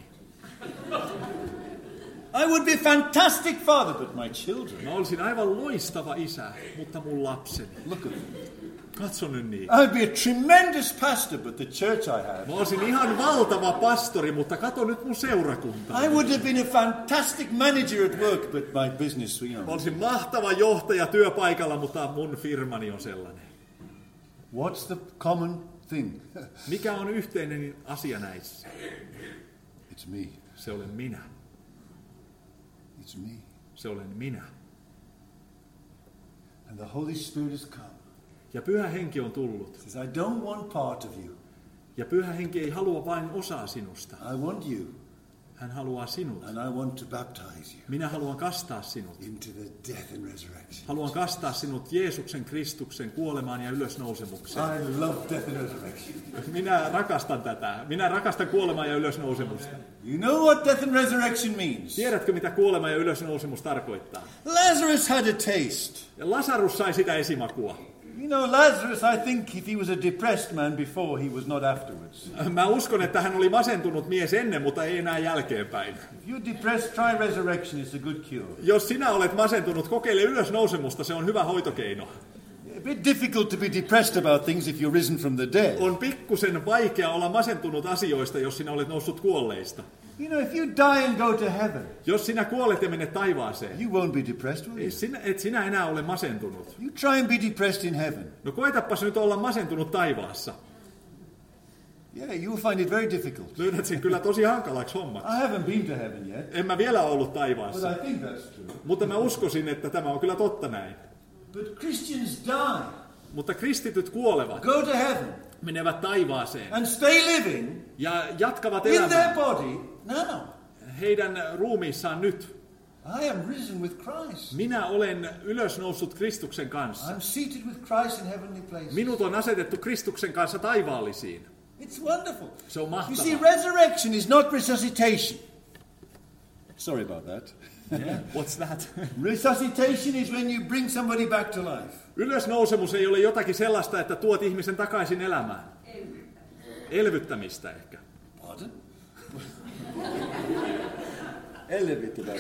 I would be a fantastic father, but my children. Mä olisin aivan loistava isä, mutta mun lapseni. Look at me. Katso nyt niin. I would be a tremendous pastor, but the church I have. Mä olisin ihan valtava pastori, mutta kato nyt mun seurakuntaa. I would have been a fantastic manager at work, but my business, you Mä know. olisin mahtava johtaja työpaikalla, mutta mun firmani on sellainen. What's the common thing? Mikä on yhteinen asia näissä? It's me. Se olen minä. It's me. Se olen minä. And the Holy Spirit has come. Ja Pyhä Henki on tullut. Says, I don't want part of you. Ja Pyhä Henki ei halua vain osaa sinusta. I want you. Hän haluaa sinut. And I want to baptize you Minä haluan kastaa sinut. into the death and resurrection. Haluan kastaa sinut Jeesuksen Kristuksen kuolemaan ja ylösnousemukseen. I love death and resurrection. Minä rakastan tätä. Minä rakastan kuolemaa ja ylösnousemusta. You know what death and resurrection means? Tiedätkö, mitä kuolema ja ylösnousemus tarkoittaa? Lazarus had a taste. Ja Lasarus sai sitä esimakua. You know, Lazarus, I think if he was a depressed man before, he was not afterwards. Mä uskon, että hän oli masentunut mies ennen, mutta ei enää jälkeenpäin. If you're depressed, try resurrection. It's a good cure. Jos sinä olet masentunut, kokeile ylösnousemusta, se on hyvä hoitokeino. A bit difficult to be depressed about things if you're risen from the dead. On pikkusen vaikea olla masentunut asioista, jos sinä olet noussut kuolleista. You know, if you die and go to heaven, Jos sinä kuolet ja menet taivaaseen, you won't be depressed, will ei you? sinä, et sinä enää ole masentunut. You try and be depressed in heaven. No koetapas nyt olla masentunut taivaassa. Yeah, you'll find it very difficult. Löydät sen kyllä tosi hankalaksi hommaksi. I haven't been to heaven yet, En mä vielä ollut but taivaassa, I think that's true. mutta mä uskoisin, että tämä on kyllä totta näin. But Christians die, Mutta kristityt kuolevat, go to heaven, menevät taivaaseen and stay living ja jatkavat in their elämää body now. heidän ruumiissaan nyt. I am risen with Christ. Minä olen ylösnoussut Kristuksen kanssa. I'm seated with Christ in heavenly places. Minut on asetettu Kristuksen kanssa taivaallisiin. It's wonderful. Se on You see, mahtavaa. resurrection is not resuscitation. Sorry about that. Yeah, what's that? Resuscitation is when you bring somebody back to life. Ylösnousemus ei ole jotakin sellaista, että tuot ihmisen takaisin elämään. Elvyttämistä ehkä. Pardon? Elevated.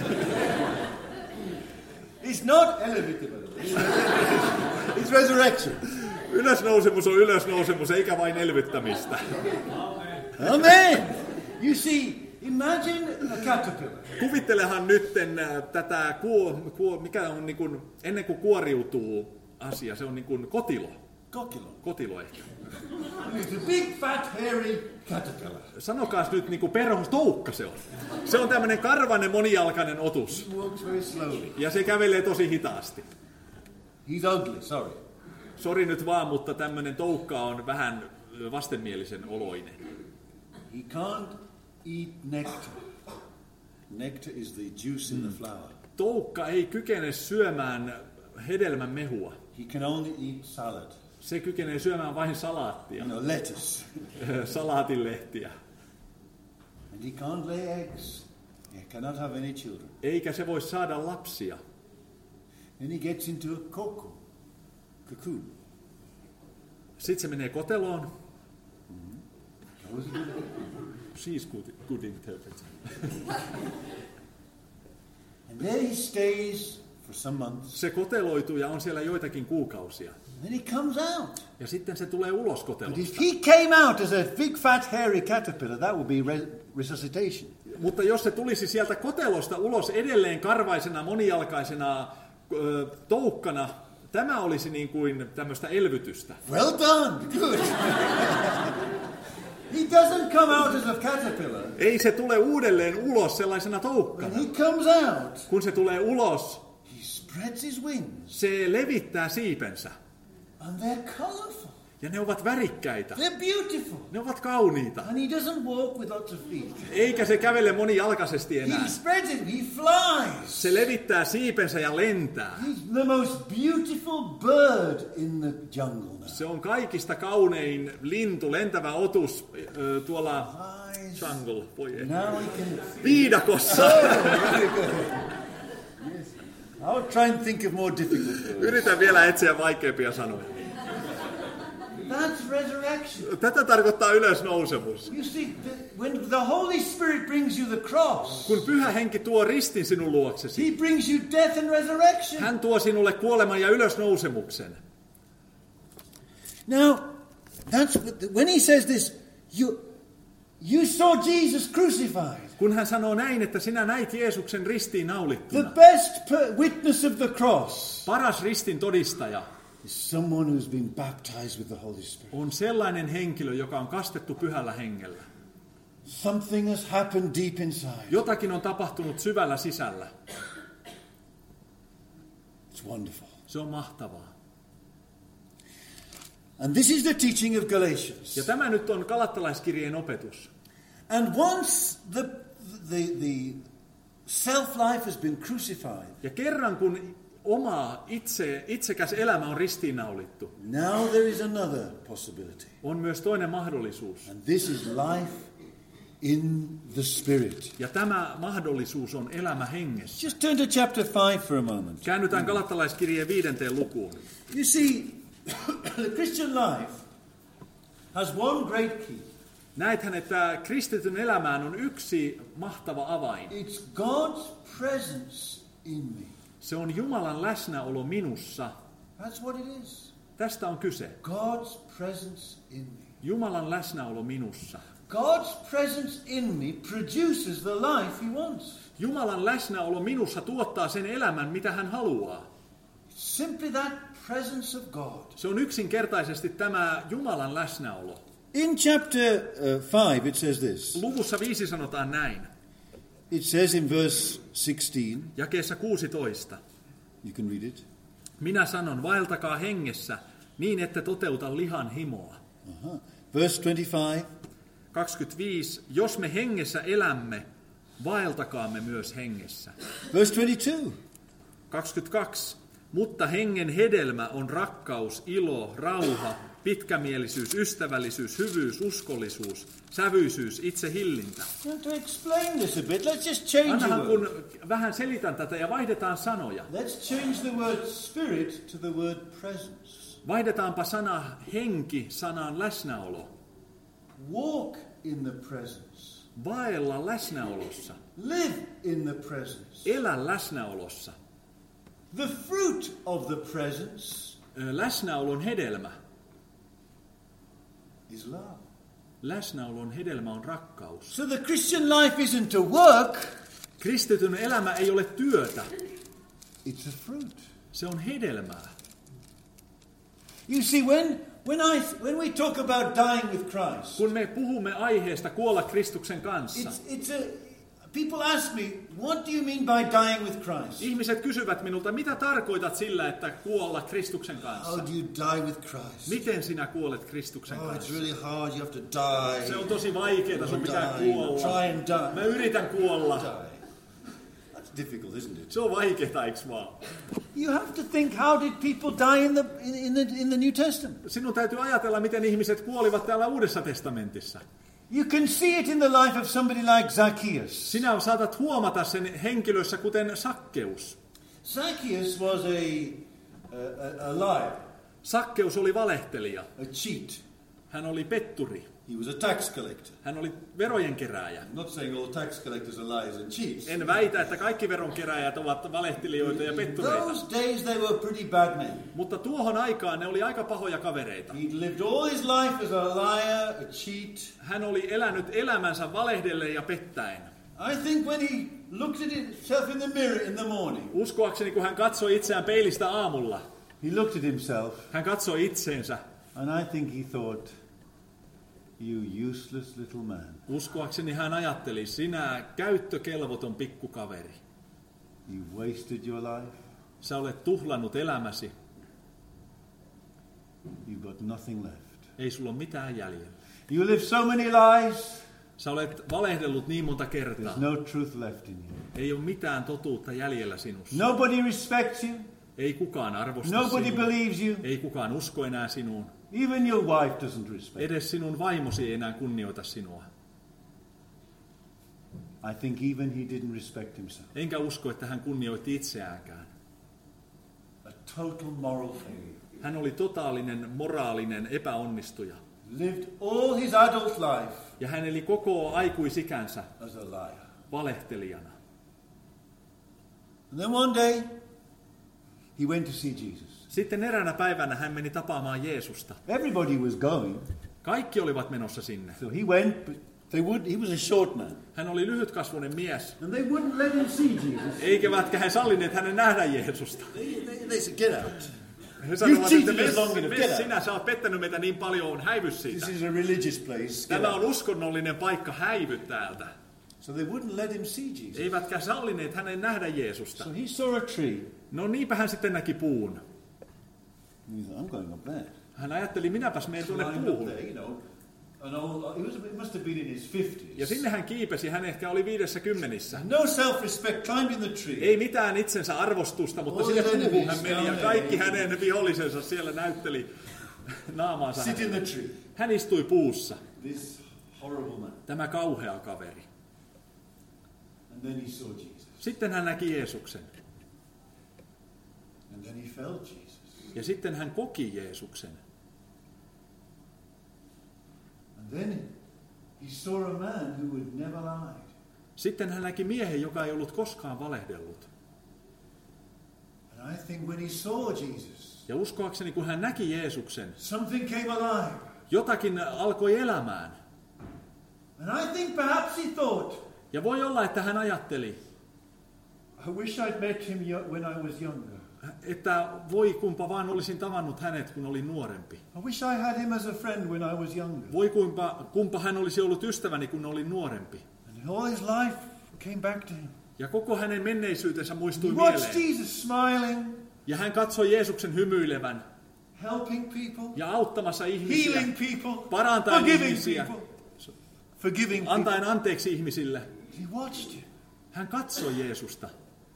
It's not elevated. It's resurrection. Ylösnousemus on ylösnousemus, eikä vain elvyttämistä. Amen. You see, imagine a caterpillar. Kuvittelehan nytten äh, tätä, kuo, kuo, mikä on niin kuin, ennen kuin kuoriutuu asia, se on niin kuin kotilo. Kokilo. Kotilo ehkä. It's a big, fat, hairy caterpillar. Sanokaas nyt niin kuin perhos, toukka se on. Se on tämmöinen karvainen monijalkainen otus. He walks very slowly. Ja se kävelee tosi hitaasti. He's ugly, sorry. Sori nyt vaan, mutta tämmöinen toukka on vähän vastenmielisen oloinen. He can't eat nectar. Nectar is the juice in the flower. Toukka ei kykene syömään hedelmän mehua. He can only eat salad. Se kykenee syömään vain salaattia, You know, lettuce. salaatinlehtiä. And he can't lay eggs. He cannot have any children. Eikä se voi saada lapsia. Then he gets into a cocoon. Cocoon. Sitten se menee koteloon. How is it? She's good, good interpreter. And there he stays for some months. Se koteloituu ja on siellä joitakin kuukausia. Then he comes out. Ja sitten se tulee ulos But kotelosta. if he came out as a big, fat, hairy caterpillar, that would be re- resuscitation. Mutta jos se tulisi sieltä kotelosta ulos edelleen karvaisena, monijalkaisena ö, toukkana, tämä olisi niin kuin tämmöistä elvytystä. Well done. Good. He doesn't come out as a caterpillar. Ei se tule uudelleen ulos sellaisena toukkana. When he comes out, Kun se tulee ulos, he spreads his wings. se levittää siipensä. And they're colorful. Ja ne ovat värikkäitä. They're beautiful. Ne ovat kauniita. And he doesn't walk with lots of feet. Eikä se kävele monijalkaisesti enää. He spreads it. He flies. Se levittää siipensä ja lentää. He's the most beautiful bird in the jungle now. Se on kaikista kaunein lintu, lentävä otus ö, tuolla Flies. jungle, voi ei. Now he can... viidakossa. Very good. Yes. I'll try and think of more difficult words. Yritän vielä etsiä vaikeampia sanoja. That's resurrection. Tätä tarkoittaa ylösnousemus. You see, the, when the Holy Spirit brings you the cross, Kun Pyhä Henki tuo ristin sinun luoksesi, He brings you death and resurrection. hän tuo sinulle kuoleman ja ylösnousemuksen. Now, that's what, when He says this, you, you saw Jesus crucified. Kun hän sanoo näin, että sinä näit Jeesuksen ristiin The naulittuna. best per- witness of the cross Paras ristin todistaja is someone who's been baptized with the Holy Spirit. on sellainen henkilö, joka on kastettu pyhällä hengellä. Something has happened deep inside. Jotakin on tapahtunut syvällä sisällä. It's wonderful. Se on mahtavaa. And this is the teaching of Galatians. Ja tämä nyt on galattalaiskirjeen opetus. And once the, the, the self-life has been crucified, Ja kerran kun oma itse, itsekäs elämä on ristiinnaulittu, now there is another possibility. on myös toinen mahdollisuus. And this is life in the Spirit. Ja tämä mahdollisuus on elämä hengessä. Just turn to chapter five for a moment. Käännytään galattalaiskirjeen viidenteen lukuun. You see, the Christian life has one great key. Näethän, että kristityn elämään on yksi mahtava avain. It's God's presence in me. Se on Jumalan läsnäolo minussa. That's what it is. Tästä on kyse. God's presence in me. Jumalan läsnäolo minussa. God's presence in me produces the life he wants. Jumalan läsnäolo minussa tuottaa sen elämän, mitä hän haluaa. Simply that presence of God. Se on yksinkertaisesti tämä Jumalan läsnäolo. In chapter uh, five it says this. Luvussa viisi sanotaan näin. It says in verse sixteen. Jakeessa kuusitoista. You can read it. Minä sanon, vaeltakaa hengessä, niin ette toteuta lihan himoa. Uh-huh. Verse twenty-five. kaksikymmentäviisi. Jos me hengessä elämme, vaeltakaamme myös hengessä. Verse twenty-two. kaksikymmentäkaksi. Mutta hengen hedelmä on rakkaus, ilo, rauha, pitkämielisyys, ystävällisyys, hyvyys, uskollisuus, sävyisyys, itsehillintä. I want to explain this a bit. Let's just change Annahan the kun word. vähän selitän tätä ja vaihdetaan sanoja. Let's change the word spirit to the word presence. Vaihdetaanpa sana henki sanaan läsnäolo. Walk in the presence. Vaella läsnäolossa. Live in the presence. Elä läsnäolossa. The fruit of the presence Ö, Läsnäolon hedelmä. is love. Läsnäolon hedelmä on rakkaus. So the Christian life isn't to work, Kristityn elämä ei ole työtä. it's a fruit. Se on hedelmää. You see, when, when, I, when we talk about dying with Christ, Kun me puhumme aiheesta kuolla Kristuksen kanssa, it's, it's a, people ask me, what do you mean by dying with Christ? ihmiset kysyvät minulta, mitä tarkoitat sillä, että kuolla Kristuksen How kanssa? do you die with Christ? Miten sinä kuolet Kristuksen Oh, it's kanssa? really hard, you have to die. Se on tosi vaikeaa, sun pitää Die. kuolla. Try and die. Mä yritän kuolla. Die. That's difficult, isn't it? Se on vaikeaa, eiks vaan? You have to think, how did people die in the, in, in the, in the New Testament? Sinun täytyy ajatella, miten ihmiset kuolivat täällä Uudessa testamentissa. You can see it in the life of somebody like Zacchaeus. Sinä saatat huomata sen henkilössä, kuten Sakkeus. Zacchaeus was a, a, a, a liar, Sakkeus oli valehtelija. a cheat. Hän oli petturi. He was a tax collector. Hän oli verojen kerääjä. I'm not saying all tax collectors are liars and cheats. En väitä, että kaikki veronkeräjät ovat valehtelijoita ja In pettureita. those days they were pretty bad men. Mutta tuohon aikaan ne oli aika pahoja kavereita. He'd lived all his life as a liar, a cheat. Hän oli elänyt elämänsä valehdellen ja pettäen. I think when he looked at himself in the mirror in the morning, Uskoakseni, kun hän katsoi itseään peilistä aamulla, he looked at himself, hän katsoi itseensä. and I think he thought, you useless little man. Uskoakseni hän ajatteli, sinä käyttökelvoton pikkukaveri. You wasted your life. Sä olet tuhlannut elämäsi. You've got nothing left. Ei sulla ole mitään jäljellä. You live so many lies. Sä olet valehdellut niin monta kertaa. There's no truth left in you. Ei ole mitään totuutta jäljellä sinussa. Nobody respects you. Ei kukaan arvosta Nobody sinua. believes you. Ei kukaan usko enää sinuun. Even your wife doesn't respect you. Edes sinun vaimosi ei enää kunnioita sinua. I think even he didn't respect himself. Enkä usko, että hän kunnioitti itseäänkään. A total moral failure. Hän oli totaalinen moraalinen epäonnistuja. Lived all his adult life Ja hän eli koko aikuisikänsä as a liar. valehtelijana. And then one day, he went to see Jesus. Sitten eräänä päivänä hän meni tapaamaan Jeesusta. Everybody was going, Kaikki olivat menossa sinne. so he went, but they would, he was a short man. Hän oli lyhytkasvuinen mies. And they wouldn't let him see Jesus. Eikä hän sallineet hänen nähdä Jeesusta. They, they, they said, get out. He sanoivat, cheated että us long enough, "Ves, get ves out." sinä, sä oot pettänyt meitä niin paljon, häivy siitä. This is a religious place. Get Tämä out. on uskonnollinen paikka, häivy täältä. So they wouldn't let him see Jesus. Eivätkä sallineet hänen nähdä Jeesusta. So he saw a tree. No niinpä hän sitten näki puun. He thought, I'm going up there. Hän ajatteli, minäpäs menen tuonne climbed up puuhun. there, you know. An old, he was, it must have been in his fifties. Ja sinne hän kiipesi, hän ehkä oli viidessä kymmenissä. No self-respect, climbed in the tree. Ei mitään itsensä arvostusta, mutta All sinne his puuhun enemies hän meni ja down kaikki there. hänen vihollisensa siellä näytteli naamaansa. Sit in the tree. Hän istui puussa, This horrible man. tämä kauhea kaveri. And then he saw Jesus. Sitten hän näki Jeesuksen. And then he felt Jesus. Ja sitten hän koki Jeesuksen. And then he saw a man who would never lie. Sitten hän näki miehen, joka ei ollut koskaan valehdellut. And I think when he saw Jesus, Ja uskoakseni, kun hän näki Jeesuksen, something came alive. jotakin alkoi elämään. And I think perhaps he thought, Ja voi olla, että hän ajatteli, I wish I'd met him yo- when I was younger. että voi kumpa vaan olisin tavannut hänet, kun olin nuorempi. I wish I had him as a friend when I was younger. Voi kumpa, kumpa hän olisi ollut ystäväni, kun olin nuorempi. And all his life came back to him. Ja koko hänen menneisyytensä muistui He watched mieleen. Jesus smiling, Ja hän katsoi Jeesuksen hymyilevän helping people, ja auttamassa ihmisiä, healing people, parantaen forgiving ihmisiä, people, forgiving people. antaen anteeksi ihmisille. He watched him. Hän katsoi Jeesusta.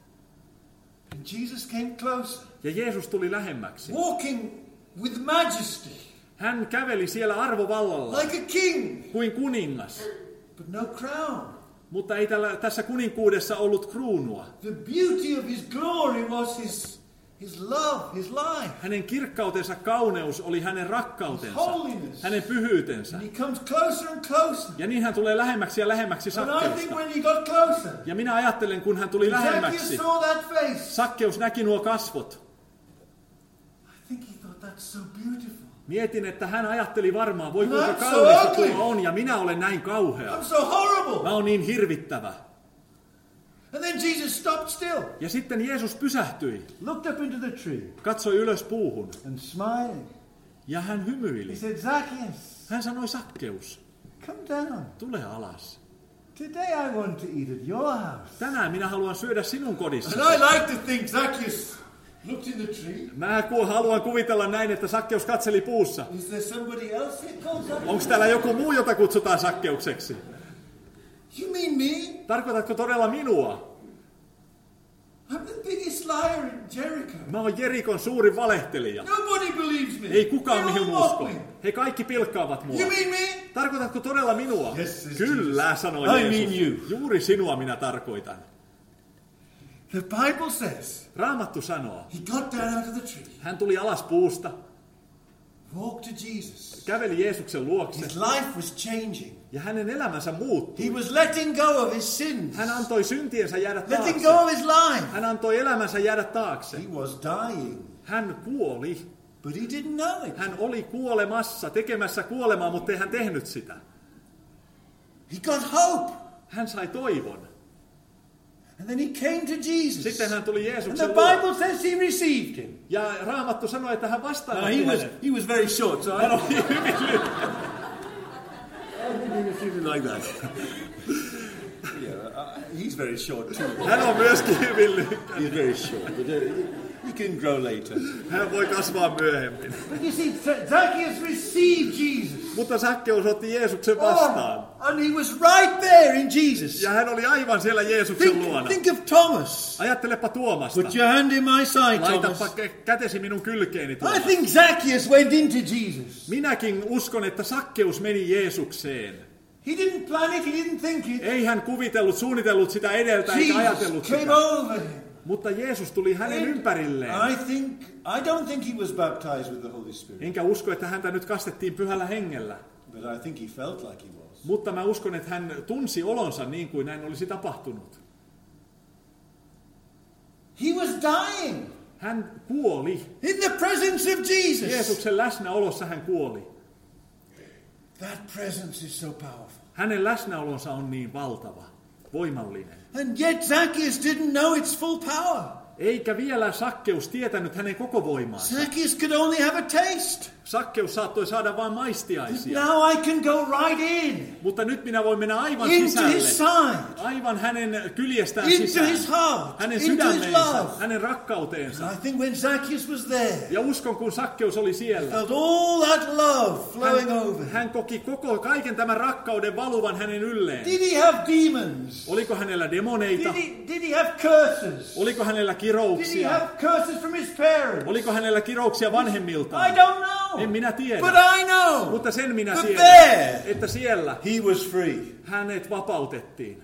And Jesus came closer, Ja Jeesus tuli lähemmäksi. walking with majesty, Hän käveli siellä arvovallalla like a king, kuin kuningas. but no crown. Mutta ei tällä, tässä kuninkuudessa ollut kruunua. The beauty of his glory was his, his love, his life. Hänen kirkkautensa kauneus oli hänen rakkautensa, Holiness. hänen pyhyytensä. And he comes closer and closer. Ja niin hän tulee lähemmäksi ja lähemmäksi And I think Sakkeusta. when he got closer, Ja minä ajattelen, kun hän tuli Zacchaeus lähemmäksi, saw that face. Sakkeus näki nuo kasvot. I think he thought, that's so beautiful. Mietin, että hän ajatteli varmaan, voi I'm kuinka so kaunista ugly. tuo on, ja minä olen näin kauhea. I'm so horrible. Mä oon niin hirvittävä. And then Jesus stopped still, Ja sitten Jeesus pysähtyi, looked up into the tree, katsoi ylös puuhun, and smiling. ja hän He hymyili. said, Zacchaeus, Hän sanoi, Sakkeus, come down. tule alas. Today I want to eat at your house. Tänään minä haluan syödä sinun kodissasi. And I like to think Zacchaeus looked in the tree. Mä ku- haluan kuvitella näin, että Sakkeus katseli puussa. Is there somebody else here called Zacchaeus? Onko täällä joku muu, jota kutsutaan Sakkeukseksi? You mean me? Tarkoitatko todella minua? I'm the biggest liar in Jericho. Mä oon Jerikon suurin valehtelija. Nobody believes me. Ei kukaan They all minun mock usko. me. He kaikki pilkkaavat mua. You mean me? Tarkoitatko todella minua? Yes, says Kyllä, Jesus. sanoi I Jeesus. mean you. Juuri sinua minä tarkoitan. The Bible says Raamattu sanoo. he got down out of the tree, Hän tuli alas puusta, walked to Jesus. käveli Jeesuksen luokse His life was changing. ja hänen elämänsä muuttui. He was letting go of his sins, Hän antoi syntiensä jäädä letting go taakse. of his life. Hän antoi elämänsä jäädä taakse. He was dying, Hän kuoli. but he didn't know it. Hän oli kuolemassa, tekemässä kuolemaa, mutta ei hän tehnyt sitä. He got hope. Hän sai toivon. And then he came to Jesus. Sitten hän tuli And the Jeesuksen luo. Bible says he received him. Ja Raamattu sanoi, että hän Now, vastaanotti he was, hänet. he was very short, so I Hän oli hyvin lyhyt. I didn't receive him like that. yeah, uh, he's very short too. Hän on myöskin hyvin lyhyt. He's very short, but uh, he can grow later. Hän voi kasvaa myöhemmin. But you see, Zacchaeus received Jesus. Mutta Sakkeus otti Jeesuksen vastaan. Oh, and he was right there in Jesus. Ja hän oli aivan siellä Jeesuksen Think, luona. think of Thomas. Ajattelepa Tuomasta. Put your hand in my side, Laitapa Thomas. kä- kätesi minun kylkeeni, I Tuomas. think Zacchaeus went into Jesus. Minäkin uskon, että Sakkeus meni Jeesukseen. He didn't plan it, he didn't think it. Ei hän kuvitellut, suunnitellut sitä edeltä, eikä ajatellut Jesus came sitä. over him. Mutta Jeesus tuli hänen ympärilleen. I think, I don't think he was baptized with the Holy Spirit, Enkä usko, että häntä nyt kastettiin pyhällä hengellä. but I think he felt like he was. Mutta mä uskon, että hän tunsi olonsa niin kuin näin olisi tapahtunut. He was dying Hän kuoli. in the presence of Jesus. Jeesuksen läsnäolossa hän kuoli. That presence is so powerful. Hänen läsnäolonsa on niin valtava, voimallinen. And yet Zacchaeus didn't know its full power. Eikä vielä Sakkeus tietänyt hänen koko voimaansa. Zacchaeus could only have a taste. Sakkeus saattoi saada vain maistiaisia. Now I can go right in. Mutta nyt minä voin mennä aivan Into sisälle. his side. Aivan hänen kyljestään Into sisään. his heart. Hänen Into his sydämeensä, love. hänen rakkauteensa. And I think when Zacchaeus was there, Ja uskon, kun Sakkeus oli siellä, felt all that love flowing hän, over. hän koki koko kaiken tämän rakkauden valuvan hänen ylleen. Did he have demons? Oliko hänellä demoneita? Did he, did he have curses? Oliko hänellä Did he kirouksia? have curses from his parents? Oliko hänellä kirouksia vanhemmiltaan? I don't know. En minä tiedä. But I know. Mutta sen minä But tiedän, there että siellä he was free. hänet vapautettiin.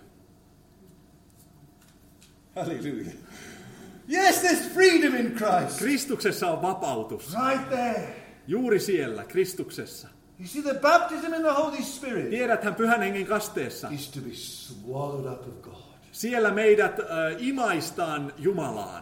Hallelujah. Yes, there's freedom in Christ. Kristuksessa on vapautus. Right there. Juuri siellä, Kristuksessa. You see, the baptism in the Holy Spirit Tiedäthän Pyhän Hengen kasteessa. is to be swallowed up of God Siellä meidät äh, imaistaan Jumalaan.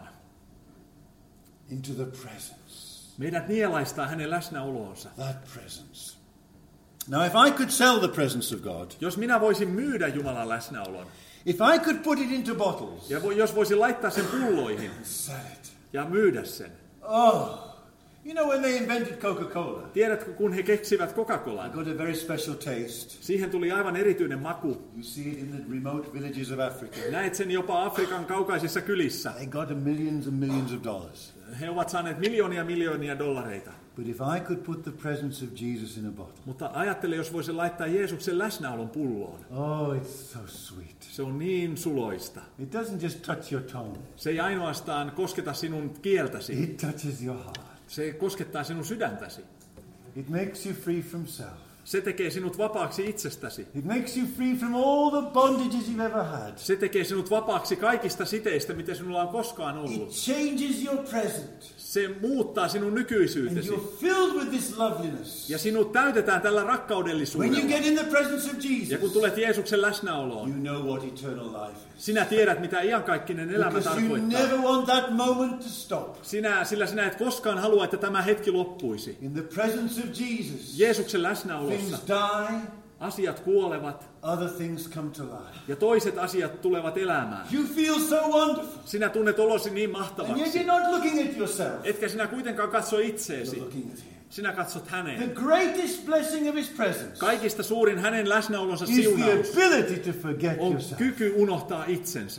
into the presence. Meidät nielaistaan hänen läsnäoloonsa. That presence. Now, if I could sell the presence of God, Jos minä voisin myydä Jumalan läsnäolon, if I could put it into bottles ja vo, jos voisin laittaa sen pulloihin and sell it, ja myydä sen. oh, you know when they invented Coca-Cola, Tiedätkö, kun he keksivät it Coca-Colan, got a very special taste. siihen tuli aivan erityinen maku. You see it in the remote villages of Africa. Näet sen jopa Afrikan kaukaisissa kylissä. They got a millions and millions of dollars. He ovat saaneet miljoonia miljoonia dollareita. But if I could put the presence of Jesus in a bottle, Mutta ajattele, jos voisin laittaa Jeesuksen läsnäolon pulloon. oh, it's so sweet. Se on niin suloista. It doesn't just touch your tongue. Se ei ainoastaan kosketa sinun kieltäsi. It touches your heart. Se koskettaa sinun sydäntäsi. It makes you free from self. Se tekee sinut vapaaksi itsestäsi. It makes you free from all the bondages you've ever had. Se tekee sinut vapaaksi kaikista siteistä, mitä sinulla on koskaan It ollut. changes your present. Se muuttaa sinun And nykyisyytesi. you're filled with this loveliness. Ja sinut täytetään tällä When you rakkaudellisuudella. get in the presence of Ja kun Jesus, tulet Jeesuksen läsnäoloon, you know what eternal life is. sinä tiedät, mitä iankaikkinen elämä Because you tarkoittaa. never want that moment to stop. Sinä, sillä sinä et koskaan halua, että tämä hetki loppuisi. In the presence of Jesus, Jeesuksen läsnäolossa things die, asiat kuolevat other things come to life. ja toiset asiat tulevat elämään. You feel so wonderful. Sinä tunnet olosi niin And yet mahtavaksi. you're not looking at yourself. Etkä sinä kuitenkaan katso You're itseesi. looking at Him. Sinä katsot The häneen. greatest blessing of His presence Kaikista suurin hänen läsnäolonsa is the siunaus ability to forget on yourself. kyky unohtaa itsensä.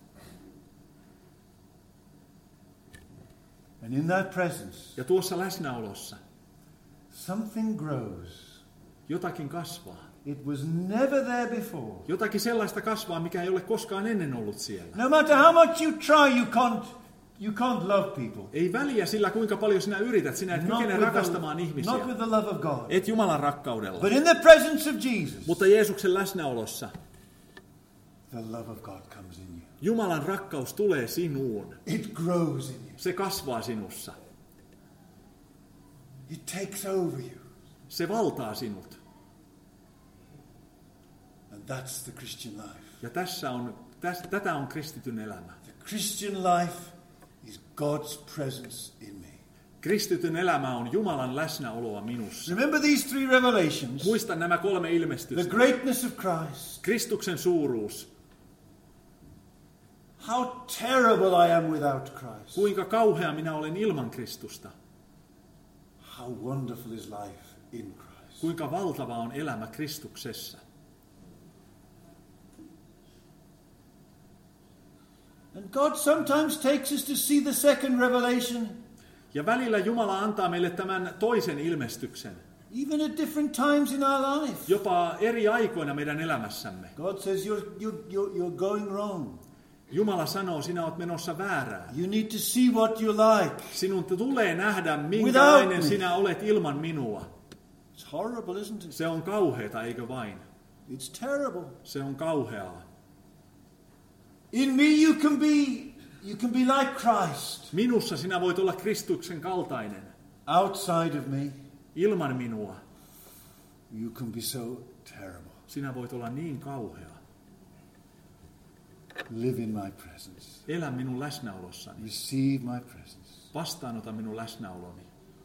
And in that presence, Ja tuossa läsnäolossa something grows. jotakin kasvaa. It was never there before. Jotakin sellaista kasvaa, mikä ei ole koskaan ennen ollut siellä. No matter how much you try, you can't, you can't love people. Ei väliä sillä, kuinka paljon sinä yrität. Sinä et Not kykene with, rakastamaan the, ihmisiä. not with the love of God. Et Jumalan rakkaudella. But in the presence of Jesus, Mutta Jeesuksen läsnäolossa the love of God comes in you. Jumalan rakkaus tulee sinuun. It grows in you. Se kasvaa sinussa. It takes over you. Se valtaa sinut. And that's the Christian life. Ja tässä on, täs, tätä on kristityn elämä. The Christian life is God's presence in me. Kristityn elämä on Jumalan läsnäoloa minussa. Remember these three revelations. Muista nämä kolme The ilmestystä. greatness of Christ. Kristuksen suuruus. How terrible I am without Christ. Kuinka kauhea minä olen ilman Kristusta. How wonderful is life in Christ. Kuinka valtava on elämä Kristuksessa. And God sometimes takes us to see the second revelation, Ja välillä Jumala antaa meille tämän toisen ilmestyksen. even at different times in our life. Jopa eri aikoina meidän elämässämme. God says you're, you're, you're, you're going wrong. Jumala sanoo, sinä olet menossa väärään. You need to see what you like. Sinun tulee nähdä, Without minkälainen me. sinä olet ilman minua. It's horrible, isn't it? Se on kauheata, eikö vain? It's terrible. Se on kauheaa. In me you can be you can be like Christ. Minussa sinä voit olla Kristuksen kaltainen. Outside of me, Ilman minua you can be so terrible. sinä voit olla niin kauhea. Live in my presence. Elä minun läsnäolossani. Receive my presence. Vastaanota minun läsnäoloni.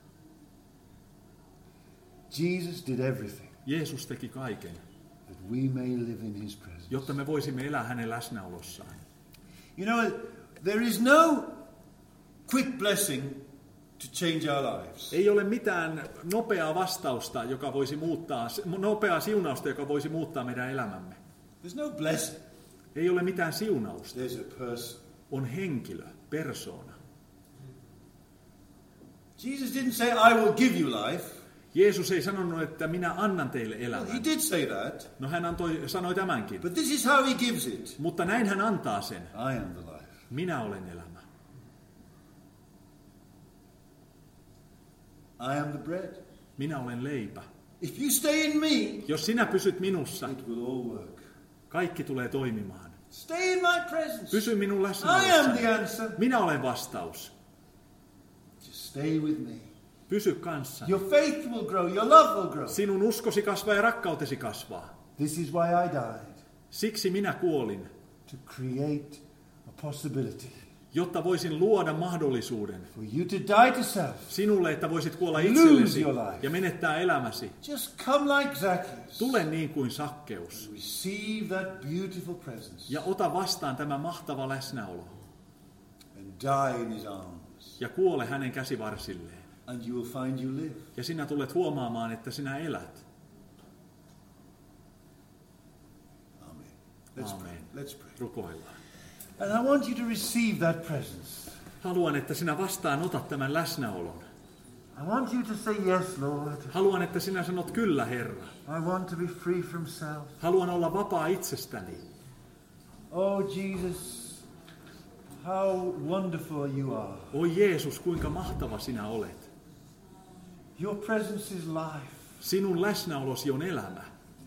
Jesus did everything Jeesus teki kaiken, that we may live in his presence. jotta me voisimme elää hänen läsnäolossaan. You know, there is no quick blessing to change our lives. Ei ole mitään nopeaa vastausta, joka voisi muuttaa, nopeaa siunausta, joka voisi muuttaa meidän elämämme. There's no blessing. Ei ole mitään siunausta. There's a person. On henkilö, persoona. Jesus didn't say, I will give you life. Jeesus ei sanonut, että minä annan teille elämän. He did say that. No hän antoi, sanoi tämänkin. But this is how he gives it. Mutta näin hän antaa sen. I am the life. Minä olen elämä. I am the bread. Minä olen leipä. If you stay in me, jos sinä pysyt minussa, it will all work. Kaikki tulee toimimaan. Stay in my presence. Pysy minun I läsnäolossani. am the answer. Minä olen vastaus. Just stay with me. Pysy kanssani. Your faith will grow, your love will grow. Sinun uskosi kasvaa ja rakkautesi kasvaa. This is why I died. Siksi minä kuolin. To create a possibility. Jotta voisin luoda mahdollisuuden. For you to die to self. Sinulle, että voisit kuolla itsellesi Lose your life. ja menettää elämäsi. Just come like Zacchaeus. Tule niin kuin Sakkeus. Receive that beautiful presence. Ja ota vastaan tämä mahtava läsnäolo. And die in his arms. Ja kuole hänen käsivarsilleen. And you will find you live. Ja sinä tulet huomaamaan, että sinä elät. Amen. Let's Amen. pray. Let's pray. Rukoillaan. And I want you to receive that presence. Haluan, että sinä vastaanotat tämän läsnäolon. I want you to say yes, Lord. Haluan, että sinä sanot kyllä, Herra. I want to be free from self. Haluan olla vapaa itsestäni. Oh Jesus, how wonderful you are. Oi Jeesus, kuinka mahtava sinä olet. Your presence is life. Sinun läsnäolosi on elämä.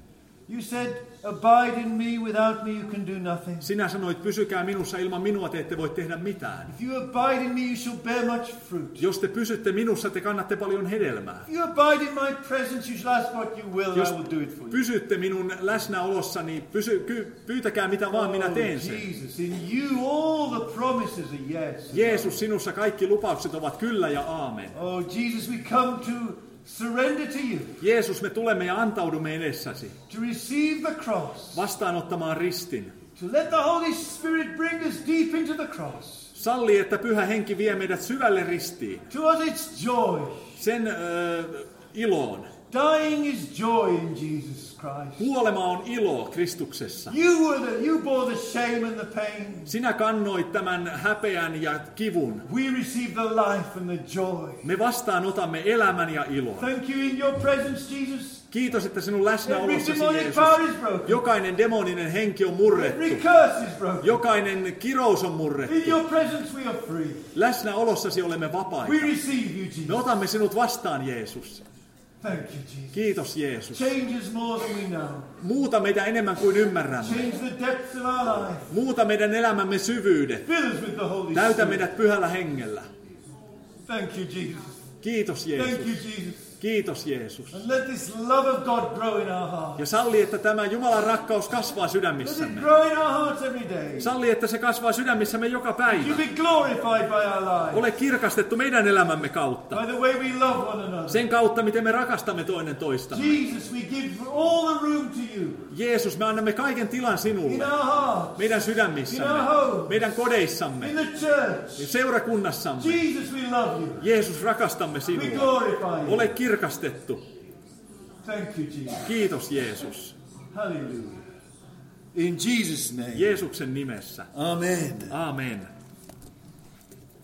You said, abide in me, without me you can do nothing. Sinä sanoit, pysykää minussa, ilman minua te ette voi tehdä mitään. If you abide in me, you shall bear much fruit. Jos te pysytte minussa, te kannatte paljon hedelmää. If you abide in my presence, you shall ask what you will, Jos and I will do it for you. pysytte minun läsnäolossani, pysy, ky, pyytäkää mitä vaan, minä teen sen. Jesus, in you all the promises are yes. Jeesus, sinussa kaikki lupaukset ovat kyllä ja aamen. Oh Jesus, we come to surrender to you. Jeesus, me tulemme ja antaudumme edessäsi. To receive the cross. Vastaanottamaan ristin. To let the Holy Spirit bring us deep into the cross. Salli, että Pyhä Henki vie meidät syvälle ristiin. To us it's joy. Sen äh, iloon. Dying is joy in Jesus Christ. Kuolema on ilo Kristuksessa. You were the, you bore the shame and the pain. Sinä kannoit tämän häpeän ja kivun. We receive the life and the joy. Me vastaanotamme elämän ja ilon. Thank you in your presence, Jesus. Kiitos, että sinun Every läsnäolossasi, demonic Jeesus. power is broken. Jokainen demoninen henki on murrettu. Every curse is broken. Jokainen kirous on In murrettu. your presence we are free. Läsnäolossasi olemme vapaita. We receive you, Jesus. Me otamme sinut vastaan, Jeesus. Thank you, Jesus. Kiitos, Jeesus. Change us more than we know. Muuta meitä enemmän kuin ymmärrämme. Change the depths of our life. Muuta meidän elämämme syvyydet. Fill us with the Holy Täytä Spirit. meidät pyhällä hengellä. Thank you, Jesus. Kiitos, Thank you, Jeesus. Jesus. Kiitos, Jeesus. And let this love of God grow in our hearts. Ja salli, että tämä Jumalan rakkaus kasvaa Let it sydämissämme. grow in our hearts every day. Salli, että se kasvaa sydämissämme joka You päivä. be glorified by our lives. Ole kirkastettu meidän elämämme kautta. By the way we love one another. Sen kautta, miten me rakastamme toinen toistamme. Jesus, we give all the room to you. Jeesus, me annamme kaiken tilan In sinulle. our hearts. Meidän In sydämissämme. our homes. Meidän In kodeissamme. the church. Seurakunnassamme. Jesus, we love you. Jeesus, rakastamme We sinua. glorify you. Ole kirkastettu. Thank you, Jesus. Kiitos, Jeesus. Hallelujah. In Jesus' name. Jeesuksen nimessä. Amen. Amen.